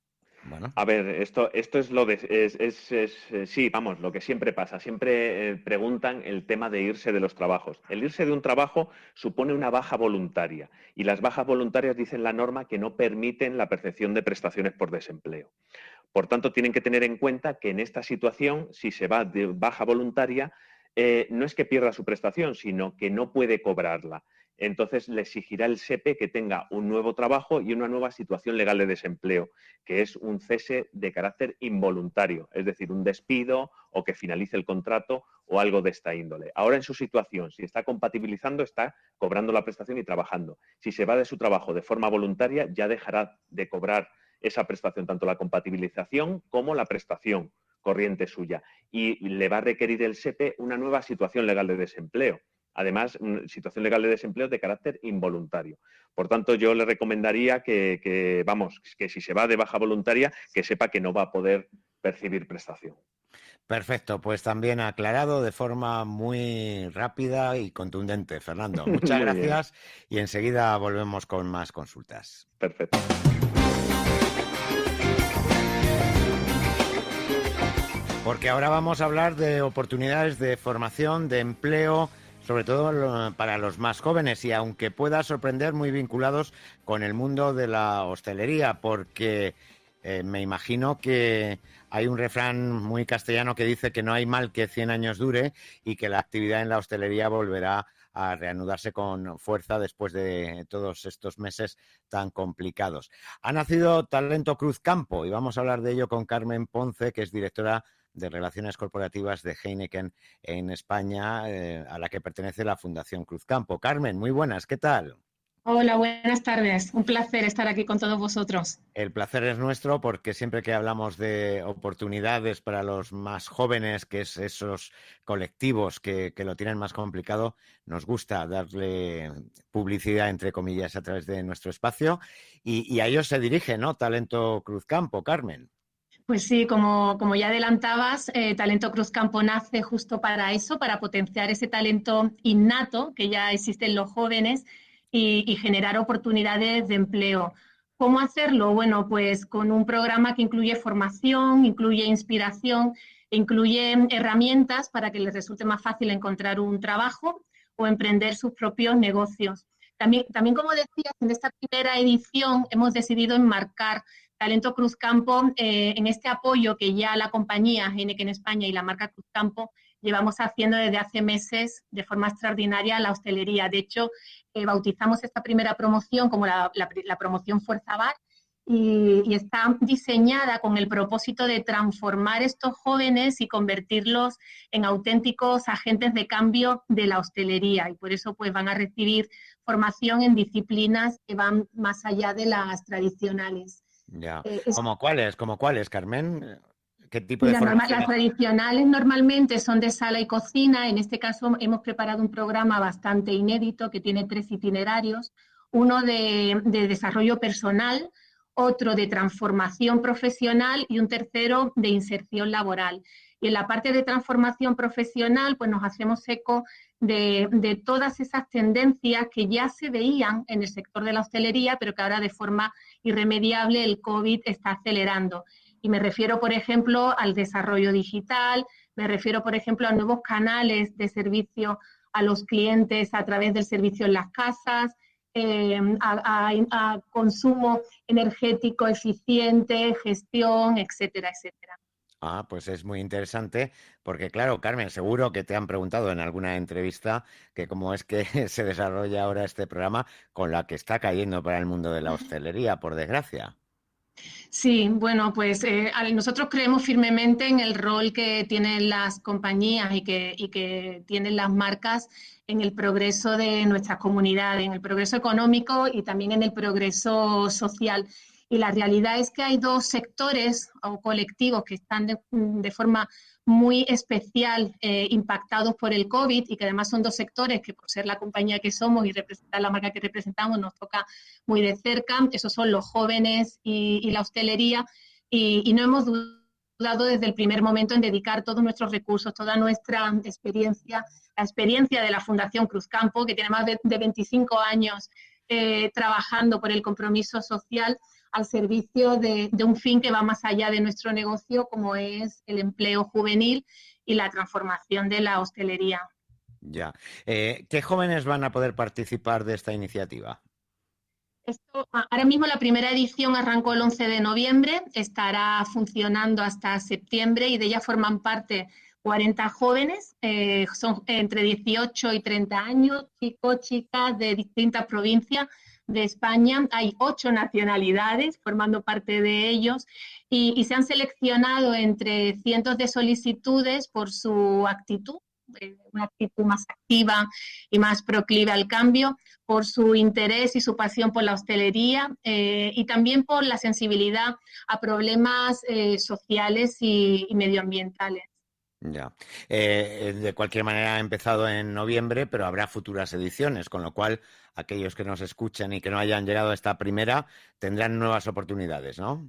Bueno. A ver, esto, esto es lo de, es, es, es, eh, sí, vamos, lo que siempre pasa. Siempre eh, preguntan el tema de irse de los trabajos. El irse de un trabajo supone una baja voluntaria y las bajas voluntarias, dicen la norma, que no permiten la percepción de prestaciones por desempleo. Por tanto, tienen que tener en cuenta que en esta situación, si se va de baja voluntaria, eh, no es que pierda su prestación, sino que no puede cobrarla. Entonces le exigirá el S E P E que tenga un nuevo trabajo y una nueva situación legal de desempleo, que es un cese de carácter involuntario, es decir, un despido o que finalice el contrato o algo de esta índole. Ahora en su situación, si está compatibilizando, está cobrando la prestación y trabajando. Si se va de su trabajo de forma voluntaria, ya dejará de cobrar esa prestación, tanto la compatibilización como la prestación corriente suya. Y le va a requerir el S E P E una nueva situación legal de desempleo. Además, situación legal de desempleo de carácter involuntario. Por tanto, yo le recomendaría que, que, vamos, que si se va de baja voluntaria, que sepa que no va a poder percibir prestación. Perfecto, pues también aclarado de forma muy rápida y contundente, Fernando. Muchas gracias y enseguida volvemos con más consultas. Perfecto. Porque ahora vamos a hablar de oportunidades de formación, de empleo, sobre todo para los más jóvenes y aunque pueda sorprender, muy vinculados con el mundo de la hostelería, porque eh, me imagino que hay un refrán muy castellano que dice que no hay mal que cien años dure y que la actividad en la hostelería volverá a reanudarse con fuerza después de todos estos meses tan complicados. Ha nacido Talento Cruzcampo y vamos a hablar de ello con Carmen Ponce, que es directora de Relaciones Corporativas de Heineken en España, eh, a la que pertenece la Fundación Cruzcampo. Carmen, muy buenas, ¿qué tal? Hola, buenas tardes. Un placer estar aquí con todos vosotros. El placer es nuestro porque siempre que hablamos de oportunidades para los más jóvenes, que es esos colectivos que, que lo tienen más complicado, nos gusta darle publicidad, entre comillas, a través de nuestro espacio y, y a ellos se dirige, ¿no? Talento Cruzcampo, Carmen. Pues sí, como, como ya adelantabas, eh, Talento Cruzcampo nace justo para eso, para potenciar ese talento innato que ya existe en los jóvenes y, y generar oportunidades de empleo. ¿Cómo hacerlo? Bueno, pues con un programa que incluye formación, incluye inspiración, incluye herramientas para que les resulte más fácil encontrar un trabajo o emprender sus propios negocios. También, también como decías, en esta primera edición hemos decidido enmarcar Talento Cruzcampo eh, en este apoyo que ya la compañía Heineken España y la marca Cruzcampo llevamos haciendo desde hace meses de forma extraordinaria a la hostelería. De hecho, eh, bautizamos esta primera promoción como la, la, la promoción Fuerza Bar y, y está diseñada con el propósito de transformar estos jóvenes y convertirlos en auténticos agentes de cambio de la hostelería. Y por eso pues, van a recibir formación en disciplinas que van más allá de las tradicionales. Ya. Eh, es... ¿Cómo cuáles? ¿Cómo cuáles, Carmen? ¿Qué tipo de las, norma, formación? Las tradicionales normalmente son de sala y cocina. En este caso hemos preparado un programa bastante inédito que tiene tres itinerarios. Uno de, de desarrollo personal, otro de transformación profesional y un tercero de inserción laboral. Y en la parte de transformación profesional, pues nos hacemos eco de, de todas esas tendencias que ya se veían en el sector de la hostelería, pero que ahora de forma irremediable el COVID está acelerando. Y me refiero, por ejemplo, al desarrollo digital, me refiero, por ejemplo, a nuevos canales de servicio a los clientes a través del servicio en las casas, eh, a, a, a consumo energético eficiente, gestión, etcétera, etcétera. Ah, pues es muy interesante porque, claro, Carmen, seguro que te han preguntado en alguna entrevista que cómo es que se desarrolla ahora este programa con la que está cayendo para el mundo de la hostelería, por desgracia. Sí, bueno, pues eh, nosotros creemos firmemente en el rol que tienen las compañías y que, y que tienen las marcas en el progreso de nuestras comunidades, en el progreso económico y también en el progreso social. Y la realidad es que hay dos sectores o colectivos que están de, de forma muy especial eh, impactados por el COVID y que además son dos sectores que por ser la compañía que somos y representar la marca que representamos nos toca muy de cerca. Esos son los jóvenes y, y la hostelería y, y no hemos dudado desde el primer momento en dedicar todos nuestros recursos, toda nuestra experiencia, la experiencia de la Fundación Cruzcampo, que tiene más de, de veinticinco años eh, trabajando por el compromiso social al servicio de, de un fin que va más allá de nuestro negocio, como es el empleo juvenil y la transformación de la hostelería. Ya. Eh, ¿Qué jóvenes van a poder participar de esta iniciativa? Esto, ahora mismo la primera edición arrancó el once de noviembre, estará funcionando hasta septiembre y de ella forman parte cuarenta jóvenes, eh, son entre dieciocho y treinta años, chicos, chicas de distintas provincias de España. Hay ocho nacionalidades formando parte de ellos y, y se han seleccionado entre cientos de solicitudes por su actitud, una actitud más activa y más proclive al cambio, por su interés y su pasión por la hostelería eh, y también por la sensibilidad a problemas eh, sociales y, y medioambientales. Ya. Eh, de cualquier manera ha empezado en noviembre, pero habrá futuras ediciones, con lo cual aquellos que nos escuchen y que no hayan llegado a esta primera tendrán nuevas oportunidades, ¿no?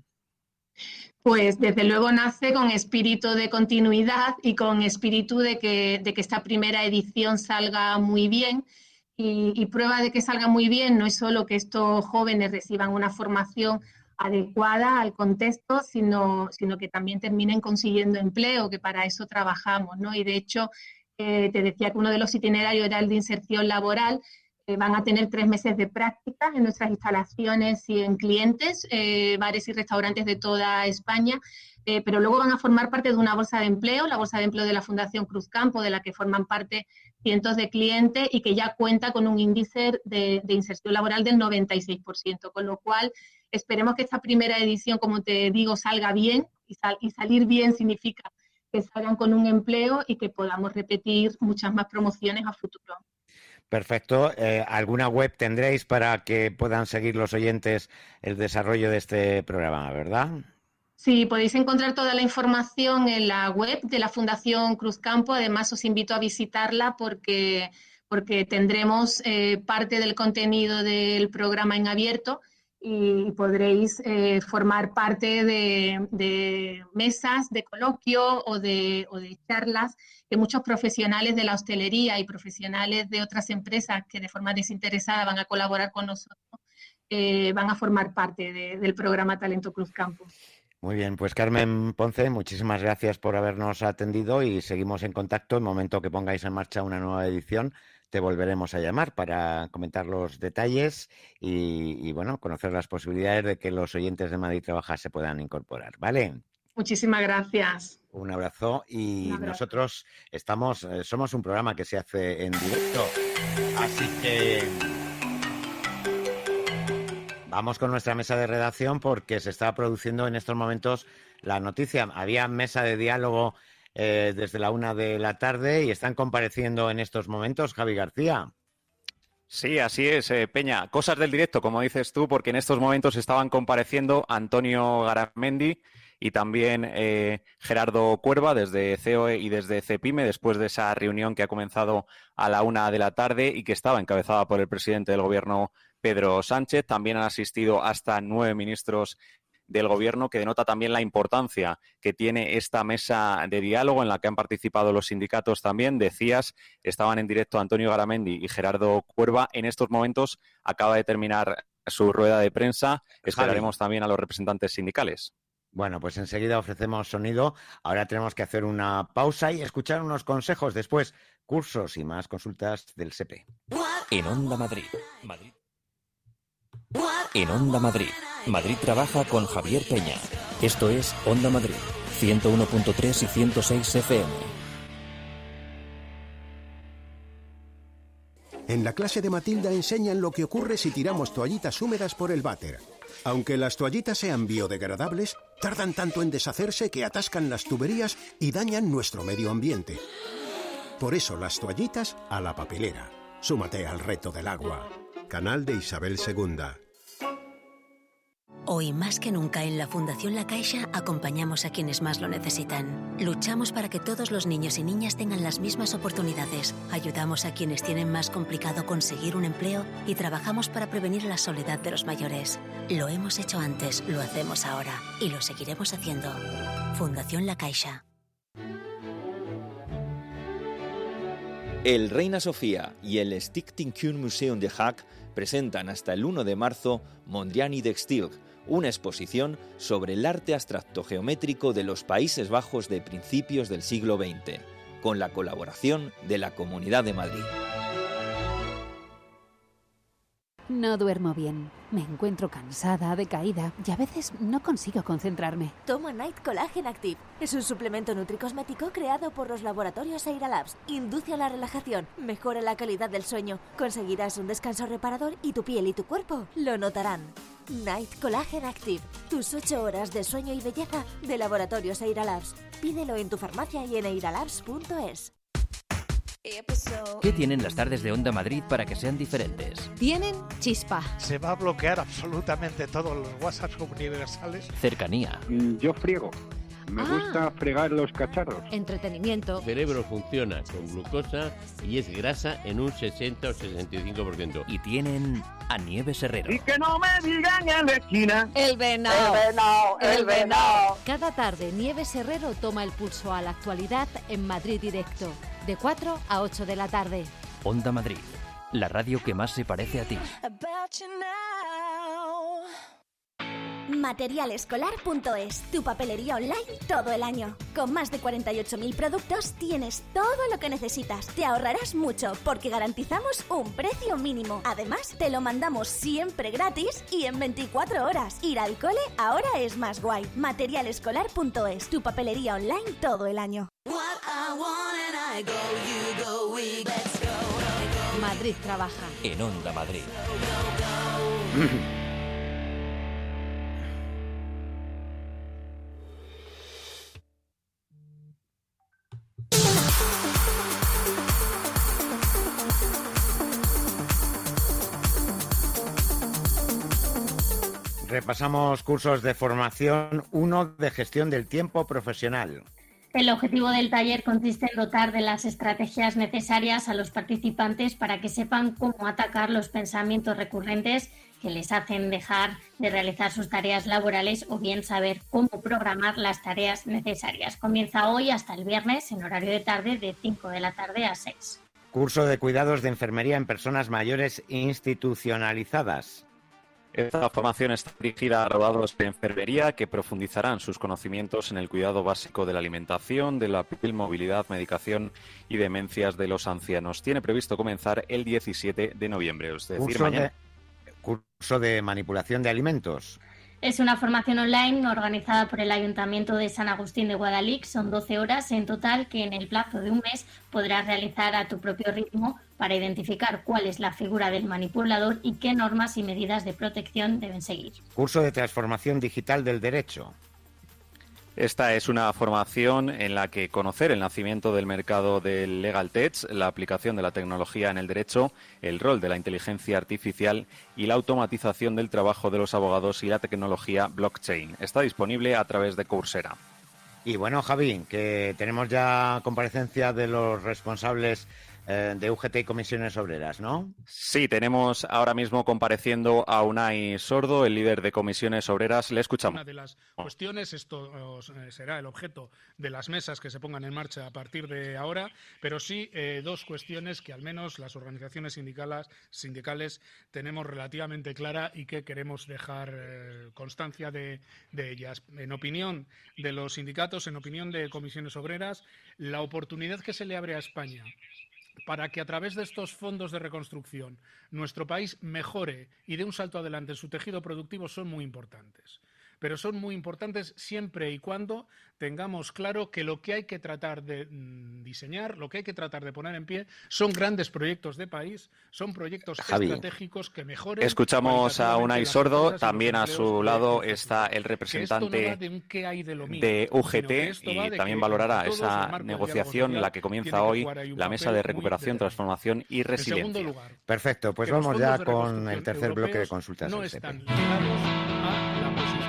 Pues desde luego nace con espíritu de continuidad y con espíritu de que, de que esta primera edición salga muy bien. Y, y prueba de que salga muy bien no es solo que estos jóvenes reciban una formación adecuada al contexto, sino, sino que también terminen consiguiendo empleo, que para eso trabajamos, ¿no? Y de hecho, eh, te decía que uno de los itinerarios era el de inserción laboral. Eh, van a tener tres meses de práctica en nuestras instalaciones y en clientes, eh, bares y restaurantes de toda España, eh, pero luego van a formar parte de una bolsa de empleo, la bolsa de empleo de la Fundación Cruzcampo, de la que forman parte cientos de clientes y que ya cuenta con un índice de, de inserción laboral del noventa y seis por ciento, con lo cual esperemos que esta primera edición, como te digo, salga bien, y, sal, y salir bien significa que salgan con un empleo y que podamos repetir muchas más promociones a futuro. Perfecto. Eh, ¿Alguna web tendréis para que puedan seguir los oyentes el desarrollo de este programa, verdad? Sí, podéis encontrar toda la información en la web de la Fundación Cruzcampo. Además, os invito a visitarla porque, porque tendremos eh, parte del contenido del programa en abierto y podréis eh, formar parte de, de mesas de coloquio o de, o de charlas que muchos profesionales de la hostelería y profesionales de otras empresas que de forma desinteresada van a colaborar con nosotros, eh, van a formar parte de, del programa Talento Cruzcampo. Muy bien, pues Carmen Ponce, muchísimas gracias por habernos atendido y seguimos en contacto. En el momento que pongáis en marcha una nueva edición, te volveremos a llamar para comentar los detalles y, y bueno, conocer las posibilidades de que los oyentes de Madrid Trabaja se puedan incorporar, ¿vale? Muchísimas gracias. Un abrazo y un abrazo. Nosotros estamos, eh, somos un programa que se hace en directo, así que vamos con nuestra mesa de redacción porque se está produciendo en estos momentos la noticia. Había mesa de diálogo eh, desde la una de la tarde y están compareciendo en estos momentos. Javi García. Sí, así es, eh, Peña. Cosas del directo, como dices tú, porque en estos momentos estaban compareciendo Antonio Garamendi y también eh, Gerardo Cuerva desde C O E y desde CEPIME, después de esa reunión que ha comenzado a la una de la tarde y que estaba encabezada por el presidente del Gobierno, Pedro Sánchez. También han asistido hasta nueve ministros del Gobierno, que denota también la importancia que tiene esta mesa de diálogo en la que han participado los sindicatos también. Decías, estaban en directo Antonio Garamendi y Gerardo Cuerva. En estos momentos acaba de terminar su rueda de prensa. Esperaremos también a los representantes sindicales. Bueno, pues enseguida ofrecemos sonido. Ahora tenemos que hacer una pausa y escuchar unos consejos. Después, cursos y más consultas del S E P E. En Onda Madrid. Madrid. En Onda Madrid. Madrid Trabaja con Javier Peña. Esto es Onda Madrid, ciento uno punto tres y ciento seis F M. En la clase de Matilda enseñan lo que ocurre si tiramos toallitas húmedas por el váter. Aunque las toallitas sean biodegradables, tardan tanto en deshacerse que atascan las tuberías y dañan nuestro medio ambiente. Por eso las toallitas a la papelera. Súmate al reto del agua. Canal de Isabel segunda. Hoy más que nunca en la Fundación La Caixa acompañamos a quienes más lo necesitan. Luchamos para que todos los niños y niñas tengan las mismas oportunidades. Ayudamos a quienes tienen más complicado conseguir un empleo y trabajamos para prevenir la soledad de los mayores. Lo hemos hecho antes, lo hacemos ahora y lo seguiremos haciendo. Fundación La Caixa. El Reina Sofía y el Stichting-Kunstmuseum de Haag presentan hasta el uno de marzo Mondrian de Stilg, una exposición sobre el arte abstracto geométrico de los Países Bajos de principios del siglo veinte, con la colaboración de la Comunidad de Madrid. No duermo bien. Me encuentro cansada, decaída y a veces no consigo concentrarme. Toma Night Collagen Active. Es un suplemento nutricosmético creado por los laboratorios Eira Labs. Induce a la relajación, mejora la calidad del sueño, conseguirás un descanso reparador y tu piel y tu cuerpo lo notarán. Night Collagen Active. Tus ocho horas de sueño y belleza de laboratorios Eira Labs. Pídelo en tu farmacia y en eiralabs punto es. ¿Qué tienen las tardes de Onda Madrid para que sean diferentes? Tienen chispa. Se va a bloquear absolutamente todos los WhatsApps universales. Cercanía. Yo friego. Me Ah. gusta fregar los cacharros. Entretenimiento. El cerebro funciona con glucosa y es grasa en un sesenta o sesenta y cinco por ciento. Y tienen a Nieves Herrero. Y que no me digan en la esquina. El venado. El venado, el venado. Cada tarde Nieves Herrero toma el pulso a la actualidad en Madrid Directo. De cuatro a ocho de la tarde. Onda Madrid, la radio que más se parece a ti. Materialescolar punto es, tu papelería online todo el año. Con más de cuarenta y ocho mil productos tienes todo lo que necesitas. Te ahorrarás mucho porque garantizamos un precio mínimo. Además, te lo mandamos siempre gratis y en veinticuatro horas. Ir al cole ahora es más guay. Materialescolar punto es, tu papelería online todo el año. Madrid trabaja. En Onda Madrid. Repasamos cursos de formación, uno de gestión del tiempo profesional. El objetivo del taller consiste en dotar de las estrategias necesarias a los participantes para que sepan cómo atacar los pensamientos recurrentes que les hacen dejar de realizar sus tareas laborales o bien saber cómo programar las tareas necesarias. Comienza hoy hasta el viernes en horario de tarde de cinco de la tarde a seis. Curso de cuidados de enfermería en personas mayores institucionalizadas. Esta formación está dirigida a graduados de enfermería que profundizarán sus conocimientos en el cuidado básico de la alimentación, de la piel, movilidad, medicación y demencias de los ancianos. Tiene previsto comenzar el diecisiete de noviembre, es decir, Curso mañana. de, curso de manipulación de alimentos. Es una formación online organizada por el Ayuntamiento de San Agustín de Guadalix. Son doce horas en total que en el plazo de un mes podrás realizar a tu propio ritmo para identificar cuál es la figura del manipulador y qué normas y medidas de protección deben seguir. Curso de transformación digital del derecho. Esta es una formación en la que conocer el nacimiento del mercado del Legal Tech, la aplicación de la tecnología en el derecho, el rol de la inteligencia artificial y la automatización del trabajo de los abogados y la tecnología blockchain. Está disponible a través de Coursera. Y bueno, Javi, que tenemos ya comparecencia de los responsables eh, de U G T y comisiones obreras, ¿no? Sí, tenemos ahora mismo compareciendo a Unai Sordo, el líder de comisiones obreras. Le escuchamos. Una de las cuestiones, esto eh, será el objeto de las mesas que se pongan en marcha a partir de ahora, pero sí eh, dos cuestiones que al menos las organizaciones sindicales, sindicales tenemos relativamente clara y que queremos dejar eh, constancia de, de ellas. En opinión de los sindicatos, en opinión de comisiones obreras, la oportunidad que se le abre a España para que a través de estos fondos de reconstrucción nuestro país mejore y dé un salto adelante en su tejido productivo son muy importantes. Pero son muy importantes siempre y cuando tengamos claro que lo que hay que tratar de mm, diseñar, lo que hay que tratar de poner en pie, son grandes proyectos de país, son proyectos Javi, estratégicos que mejoren. Escuchamos a Unai Sordo, también a su lado de, está el representante de, de, de U G T y también valorará esa negociación en la que comienza hoy la Mesa de Recuperación, Transformación y Resiliencia. Lugar, perfecto, pues vamos ya con el tercer bloque de consultas. No están ligados a la posición.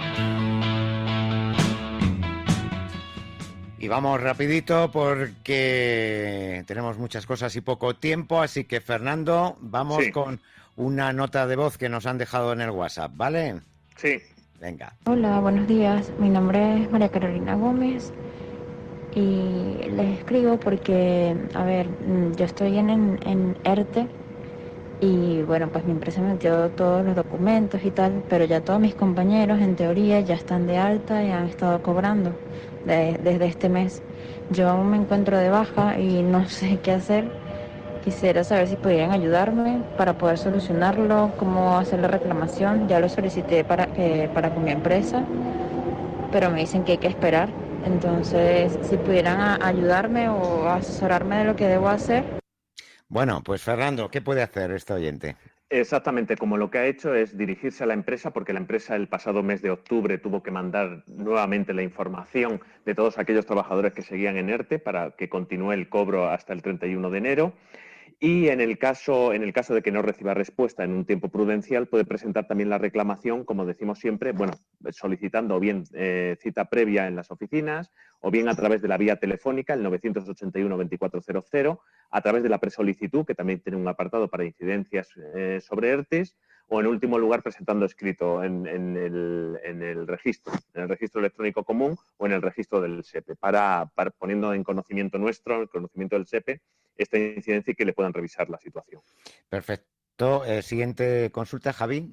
Y vamos rapidito porque tenemos muchas cosas y poco tiempo, así que Fernando, vamos sí. con una nota de voz que nos han dejado en el WhatsApp, ¿vale? Sí. Venga. Hola, buenos días. Mi nombre es María Carolina Gómez Y les escribo porque, a ver, yo estoy en, en, en ERTE y bueno, pues mi empresa metió todos los documentos y tal, pero ya todos mis compañeros en teoría ya están de alta y han estado cobrando de, desde este mes. Yo aún me encuentro de baja y no sé qué hacer. Quisiera saber si pudieran ayudarme para poder solucionarlo, cómo hacer la reclamación. Ya lo solicité para, eh, para con mi empresa, pero me dicen que hay que esperar. Entonces, si pudieran a- ayudarme o asesorarme de lo que debo hacer. Bueno, pues Fernando, ¿qué puede hacer este oyente? Exactamente, como lo que ha hecho es dirigirse a la empresa, porque la empresa el pasado mes de octubre tuvo que mandar nuevamente la información de todos aquellos trabajadores que seguían en ERTE para que continúe el cobro hasta el treinta y uno de enero. Y en el caso, en el caso de que no reciba respuesta en un tiempo prudencial, puede presentar también la reclamación, como decimos siempre, bueno, solicitando o bien eh, cita previa en las oficinas o bien a través de la vía telefónica, el nueve ocho uno, veinticuatro cero cero, a través de la presolicitud, que también tiene un apartado para incidencias eh, sobre ERTES, o en último lugar presentando escrito en, en, el, en el registro, en el registro electrónico común o en el registro del SEPE, para, para poniendo en conocimiento nuestro, en conocimiento del SEPE, esta incidencia y que le puedan revisar la situación. Perfecto. Eh, siguiente consulta, Javi.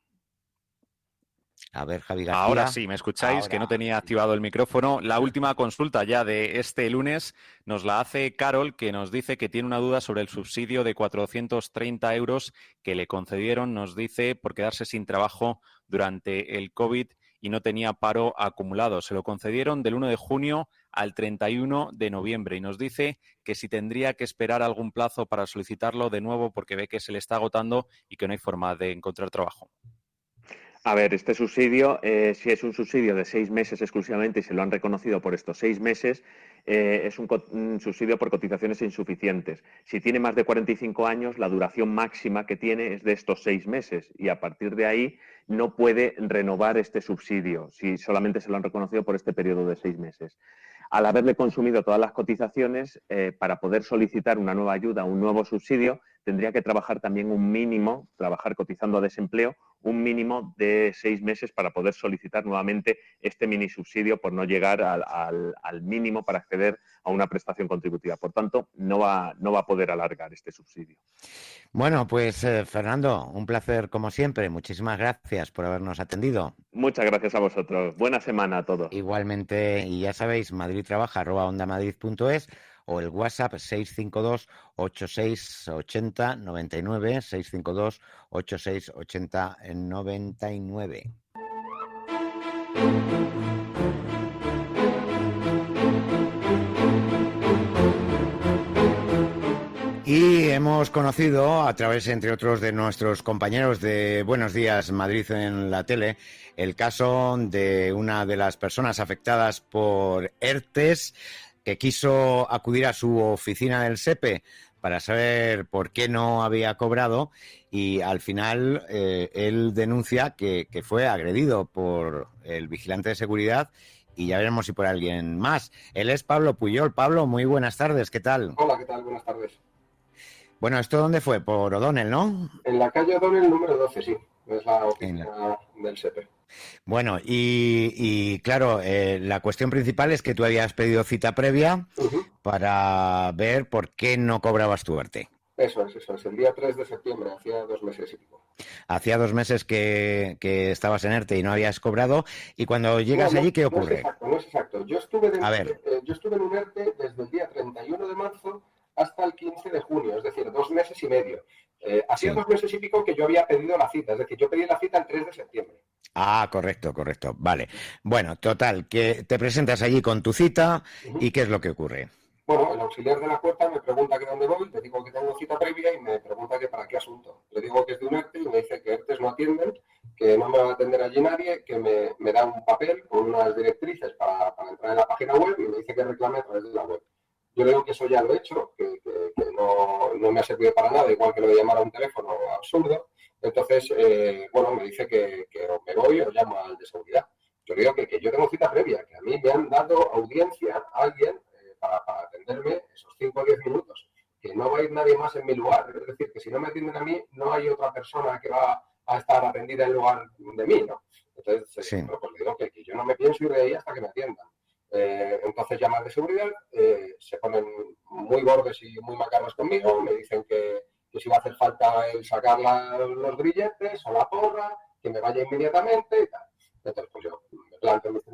A ver, Javi García. Ahora sí, ¿me escucháis? Ahora. Que no tenía activado el micrófono. La última consulta ya de este lunes nos la hace Carol, que nos dice que tiene una duda sobre el subsidio de cuatrocientos treinta euros que le concedieron, nos dice, por quedarse sin trabajo durante el COVID y no tenía paro acumulado. Se lo concedieron del uno de junio al treinta y uno de noviembre y nos dice que si tendría que esperar algún plazo para solicitarlo de nuevo porque ve que se le está agotando y que no hay forma de encontrar trabajo. A ver, este subsidio, eh, si es un subsidio de seis meses exclusivamente y se lo han reconocido por estos seis meses, eh, es un, un subsidio por cotizaciones insuficientes. Si tiene más de cuarenta y cinco años, la duración máxima que tiene es de estos seis meses y a partir de ahí no puede renovar este subsidio si solamente se lo han reconocido por este periodo de seis meses. Al haberle consumido todas las cotizaciones, eh, para poder solicitar una nueva ayuda, un nuevo subsidio, tendría que trabajar también un mínimo, trabajar cotizando a desempleo, un mínimo de seis meses para poder solicitar nuevamente este mini subsidio por no llegar al, al, al mínimo para acceder a una prestación contributiva. Por tanto, no va, no va a poder alargar este subsidio. Bueno, pues eh, Fernando, un placer como siempre. Muchísimas gracias por habernos atendido. Muchas gracias a vosotros. Buena semana a todos. Igualmente, y ya sabéis, madridtrabaja arroba ondamadrid punto es o el WhatsApp seis cinco dos, ocho seis ocho cero, nueve nueve, seis cinco dos, ocho seis ocho cero, nueve nueve. Y hemos conocido, a través, entre otros, de nuestros compañeros de Buenos Días Madrid en la tele, el caso de una de las personas afectadas por ERTES que quiso acudir a su oficina del SEPE para saber por qué no había cobrado y al final eh, él denuncia que, que fue agredido por el vigilante de seguridad y ya veremos si por alguien más. Él es Pablo Puyol. Pablo, muy buenas tardes, ¿qué tal? Hola, ¿qué tal? Buenas tardes. Bueno, ¿esto dónde fue? Por O'Donnell, ¿no? En la calle O'Donnell número doce, sí. Es la oficina la... del SEPE. Bueno, y, y claro, eh, la cuestión principal es que tú habías pedido cita previa uh-huh. para ver por qué no cobrabas tu ERTE. Eso es, eso es. El día tres de septiembre, hacía dos meses y pico. Hacía dos meses que, que estabas en ERTE y no habías cobrado. Y cuando llegas no, no, allí, ¿qué no ocurre? Es exacto, no es exacto. Yo estuve, de, A ver. Eh, yo estuve en un ERTE desde el día treinta y uno de marzo hasta el quince de junio, es decir, dos meses y medio. Eh, hacía sí. dos meses y pico que yo había pedido la cita, es decir, yo pedí la cita el tres de septiembre. Ah, correcto, correcto. Vale. Bueno, total, que te presentas allí con tu cita uh-huh. y ¿qué es lo que ocurre? Bueno, el auxiliar de la puerta me pregunta que dónde voy, le digo que tengo cita previa y me pregunta que para qué asunto. Le digo que es de un ERTE y me dice que ERTES no atienden, que no me va a atender allí nadie, que me, me da un papel con unas directrices para, para entrar en la página web y me dice que reclame a través de la web. Yo le digo que eso ya lo he hecho, que, que, que no, no me ha servido para nada, igual que lo de llamar a un teléfono absurdo. Entonces, eh, bueno, me dice que, que o me voy o llamo al de seguridad. Yo le digo que, que yo tengo cita previa, que a mí me han dado audiencia a alguien eh, para, para atenderme esos cinco o diez minutos, que no va a ir nadie más en mi lugar. Es decir, que si no me atienden a mí, no hay otra persona que va a estar atendida en lugar de mí, ¿no? Entonces, sí. bueno, pues le digo que, que yo no me pienso ir de ahí hasta que me atiendan. Eh, entonces llaman de seguridad, eh, se ponen muy bordes y muy macarras conmigo, me dicen que, que si va a hacer falta el sacar la, los grilletes o la porra, que me vaya inmediatamente y tal. Entonces, pues yo me planteo mis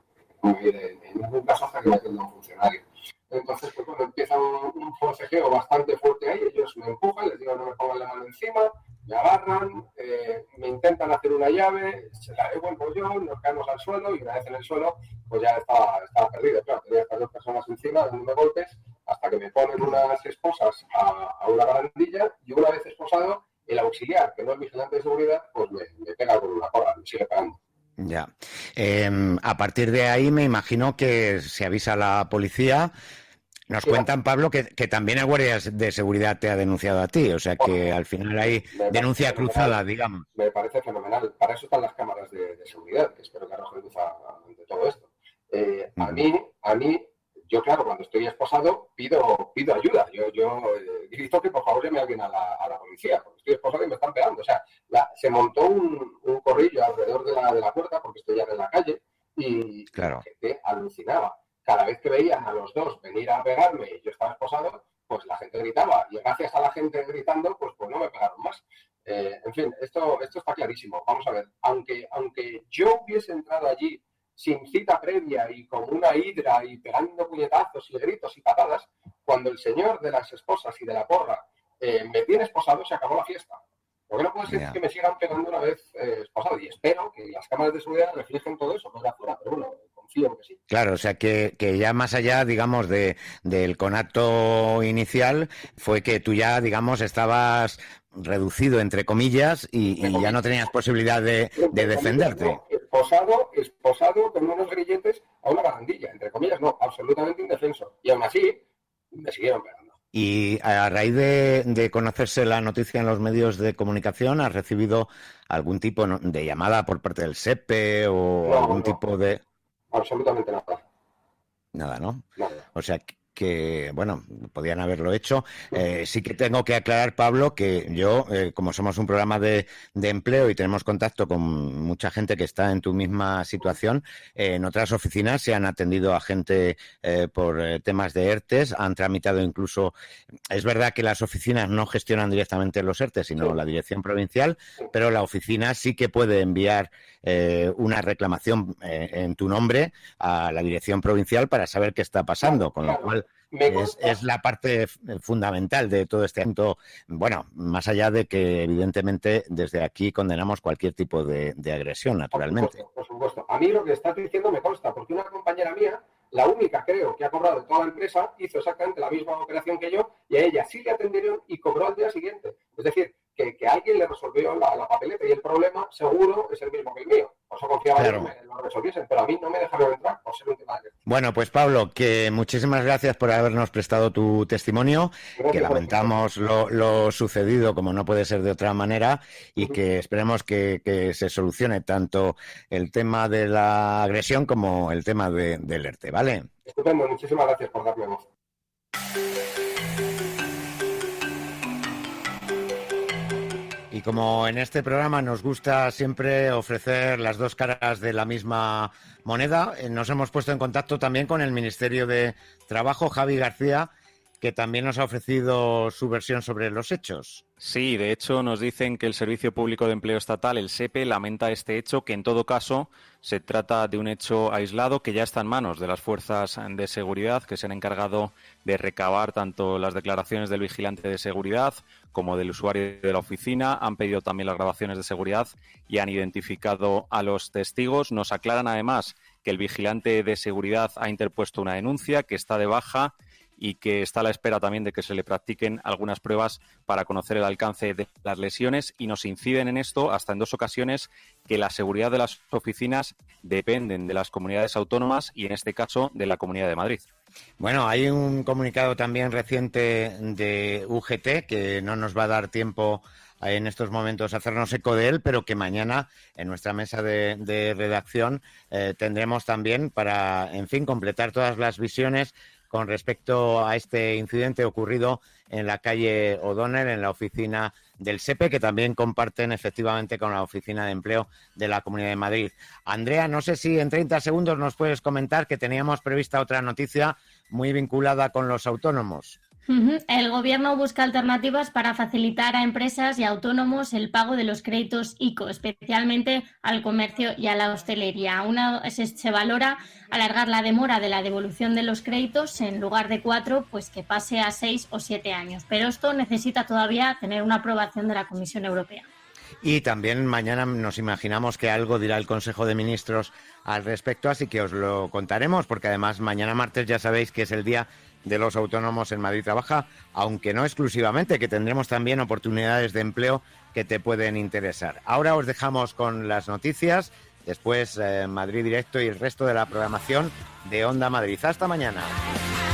en, en ningún caso hasta que me atienda un funcionario. Entonces, pues bueno, empieza un, un forcejeo bastante fuerte ahí, ellos me empujan, les digo no me pongan la mano encima, me agarran, eh, me intentan hacer una llave, se la devuelvo yo, nos caemos al suelo y una vez en el suelo, pues ya estaba, estaba perdido. Claro, tenía estas dos personas encima dándome golpes hasta que me ponen unas esposas a, a una barandilla y una vez esposado, el auxiliar, que no es vigilante de seguridad, pues me, me pega con una porra, me sigue pegando. Ya. Eh, a partir de ahí me imagino que se avisa a la policía. Nos sí, cuentan, Pablo, que, que también el guardia de seguridad te ha denunciado a ti, o sea que al final hay denuncia cruzada, digamos. Me parece fenomenal. Para eso están las cámaras de, de seguridad, que espero que arrojen luz ante todo esto. Eh, a mí, a mí, yo claro, cuando estoy esposado pido pido ayuda. Yo, yo eh, grito que por favor llame a alguien a la, a la policía, porque estoy esposado y me están pegando. O sea, la, se montó un, un corrillo alrededor de la, de la puerta, porque estoy ya en la calle, y claro. La gente alucinaba. Cada vez que veían a los dos venir a pegarme y yo estaba esposado, pues la gente gritaba. Y gracias a la gente gritando, pues, pues no me pegaron más. Eh, en fin, esto, esto está clarísimo. Vamos a ver, aunque, aunque yo hubiese entrado allí sin cita previa y como una hidra y pegando puñetazos y gritos y patadas, cuando el señor de las esposas y de la porra eh, me tiene esposado, se acabó la fiesta. Lo que no puede ser yeah. es que me sigan pegando una vez eh, esposado. Y espero que las cámaras de seguridad reflejen todo eso, no de afuera, pero bueno, confío en que sí. Claro, o sea que, que ya más allá, digamos, de del conato inicial, fue que tú ya, digamos, estabas reducido, entre comillas, y, y ya no tenías posibilidad de, de defenderte. No, esposado, esposado con unos grilletes a una barandilla, entre comillas, no, absolutamente indefenso. Y aún así, me siguieron pegando. Y a raíz de, de conocerse la noticia en los medios de comunicación, ¿has recibido algún tipo de llamada por parte del SEPE o no, algún no. tipo de...? Absolutamente nada. Nada, ¿no? Nada. O sea, que, bueno, podían haberlo hecho. Eh, sí que tengo que aclarar, Pablo, que yo, eh, como somos un programa de, de empleo y tenemos contacto con mucha gente que está en tu misma situación, eh, en otras oficinas se han atendido a gente eh, por eh, temas de ERTES, han tramitado incluso... Es verdad que las oficinas no gestionan directamente los ERTES, sino sí. la dirección provincial, pero la oficina sí que puede enviar eh, una reclamación eh, en tu nombre a la dirección provincial para saber qué está pasando, con lo cual es, es la parte fundamental de todo este asunto. Bueno, más allá de que evidentemente desde aquí condenamos cualquier tipo de, de agresión, naturalmente. Por supuesto, por supuesto. A mí lo que estás diciendo me consta, porque una compañera mía, la única creo que ha cobrado de toda la empresa, hizo exactamente la misma operación que yo y a ella sí le atendieron y cobró al día siguiente. Es decir, que, que alguien le resolvió la, la papeleta y el problema seguro es el mismo que el mío. Por eso confiaba claro. en que me lo resolviesen, pero a mí no me dejaron entrar por ser un tema de... Bueno, pues Pablo, que muchísimas gracias por habernos prestado tu testimonio, gracias, que lamentamos lo, lo sucedido como no puede ser de otra manera y uh-huh. que esperemos que, que se solucione tanto el tema de la agresión como el tema de, del ERTE, ¿vale? Estupendo, muchísimas gracias por darme voz. Y como en este programa nos gusta siempre ofrecer las dos caras de la misma moneda, nos hemos puesto en contacto también con el Ministerio de Trabajo, Javi García, que también nos ha ofrecido su versión sobre los hechos. Sí, de hecho nos dicen que el Servicio Público de Empleo Estatal, el SEPE, lamenta este hecho, que en todo caso se trata de un hecho aislado que ya está en manos de las fuerzas de seguridad, que se han encargado de recabar tanto las declaraciones del vigilante de seguridad como del usuario de la oficina. Han pedido también las grabaciones de seguridad y han identificado a los testigos. Nos aclaran además que el vigilante de seguridad ha interpuesto una denuncia, que está de baja y que está a la espera también de que se le practiquen algunas pruebas para conocer el alcance de las lesiones, y nos inciden en esto hasta en dos ocasiones que la seguridad de las oficinas dependen de las comunidades autónomas y en este caso de la Comunidad de Madrid. Bueno, hay un comunicado también reciente de U G T que no nos va a dar tiempo en estos momentos hacernos eco de él, pero que mañana en nuestra mesa de, de redacción eh, tendremos también para, en fin, completar todas las visiones con respecto a este incidente ocurrido en la calle O'Donnell, en la oficina del S E P E, que también comparten efectivamente con la Oficina de Empleo de la Comunidad de Madrid. Andrea, no sé si en treinta segundos nos puedes comentar que teníamos prevista otra noticia muy vinculada con los autónomos. El Gobierno busca alternativas para facilitar a empresas y autónomos el pago de los créditos I C O, especialmente al comercio y a la hostelería. Una, se, se valora alargar la demora de la devolución de los créditos en lugar de cuatro, pues que pase a seis o siete años. Pero esto necesita todavía tener una aprobación de la Comisión Europea. Y también mañana nos imaginamos que algo dirá el Consejo de Ministros al respecto, así que os lo contaremos, porque además mañana martes ya sabéis que es el día de los autónomos en Madrid Trabaja, aunque no exclusivamente, que tendremos también oportunidades de empleo que te pueden interesar. Ahora os dejamos con las noticias, después eh, Madrid Directo y el resto de la programación de Onda Madrid. Hasta mañana.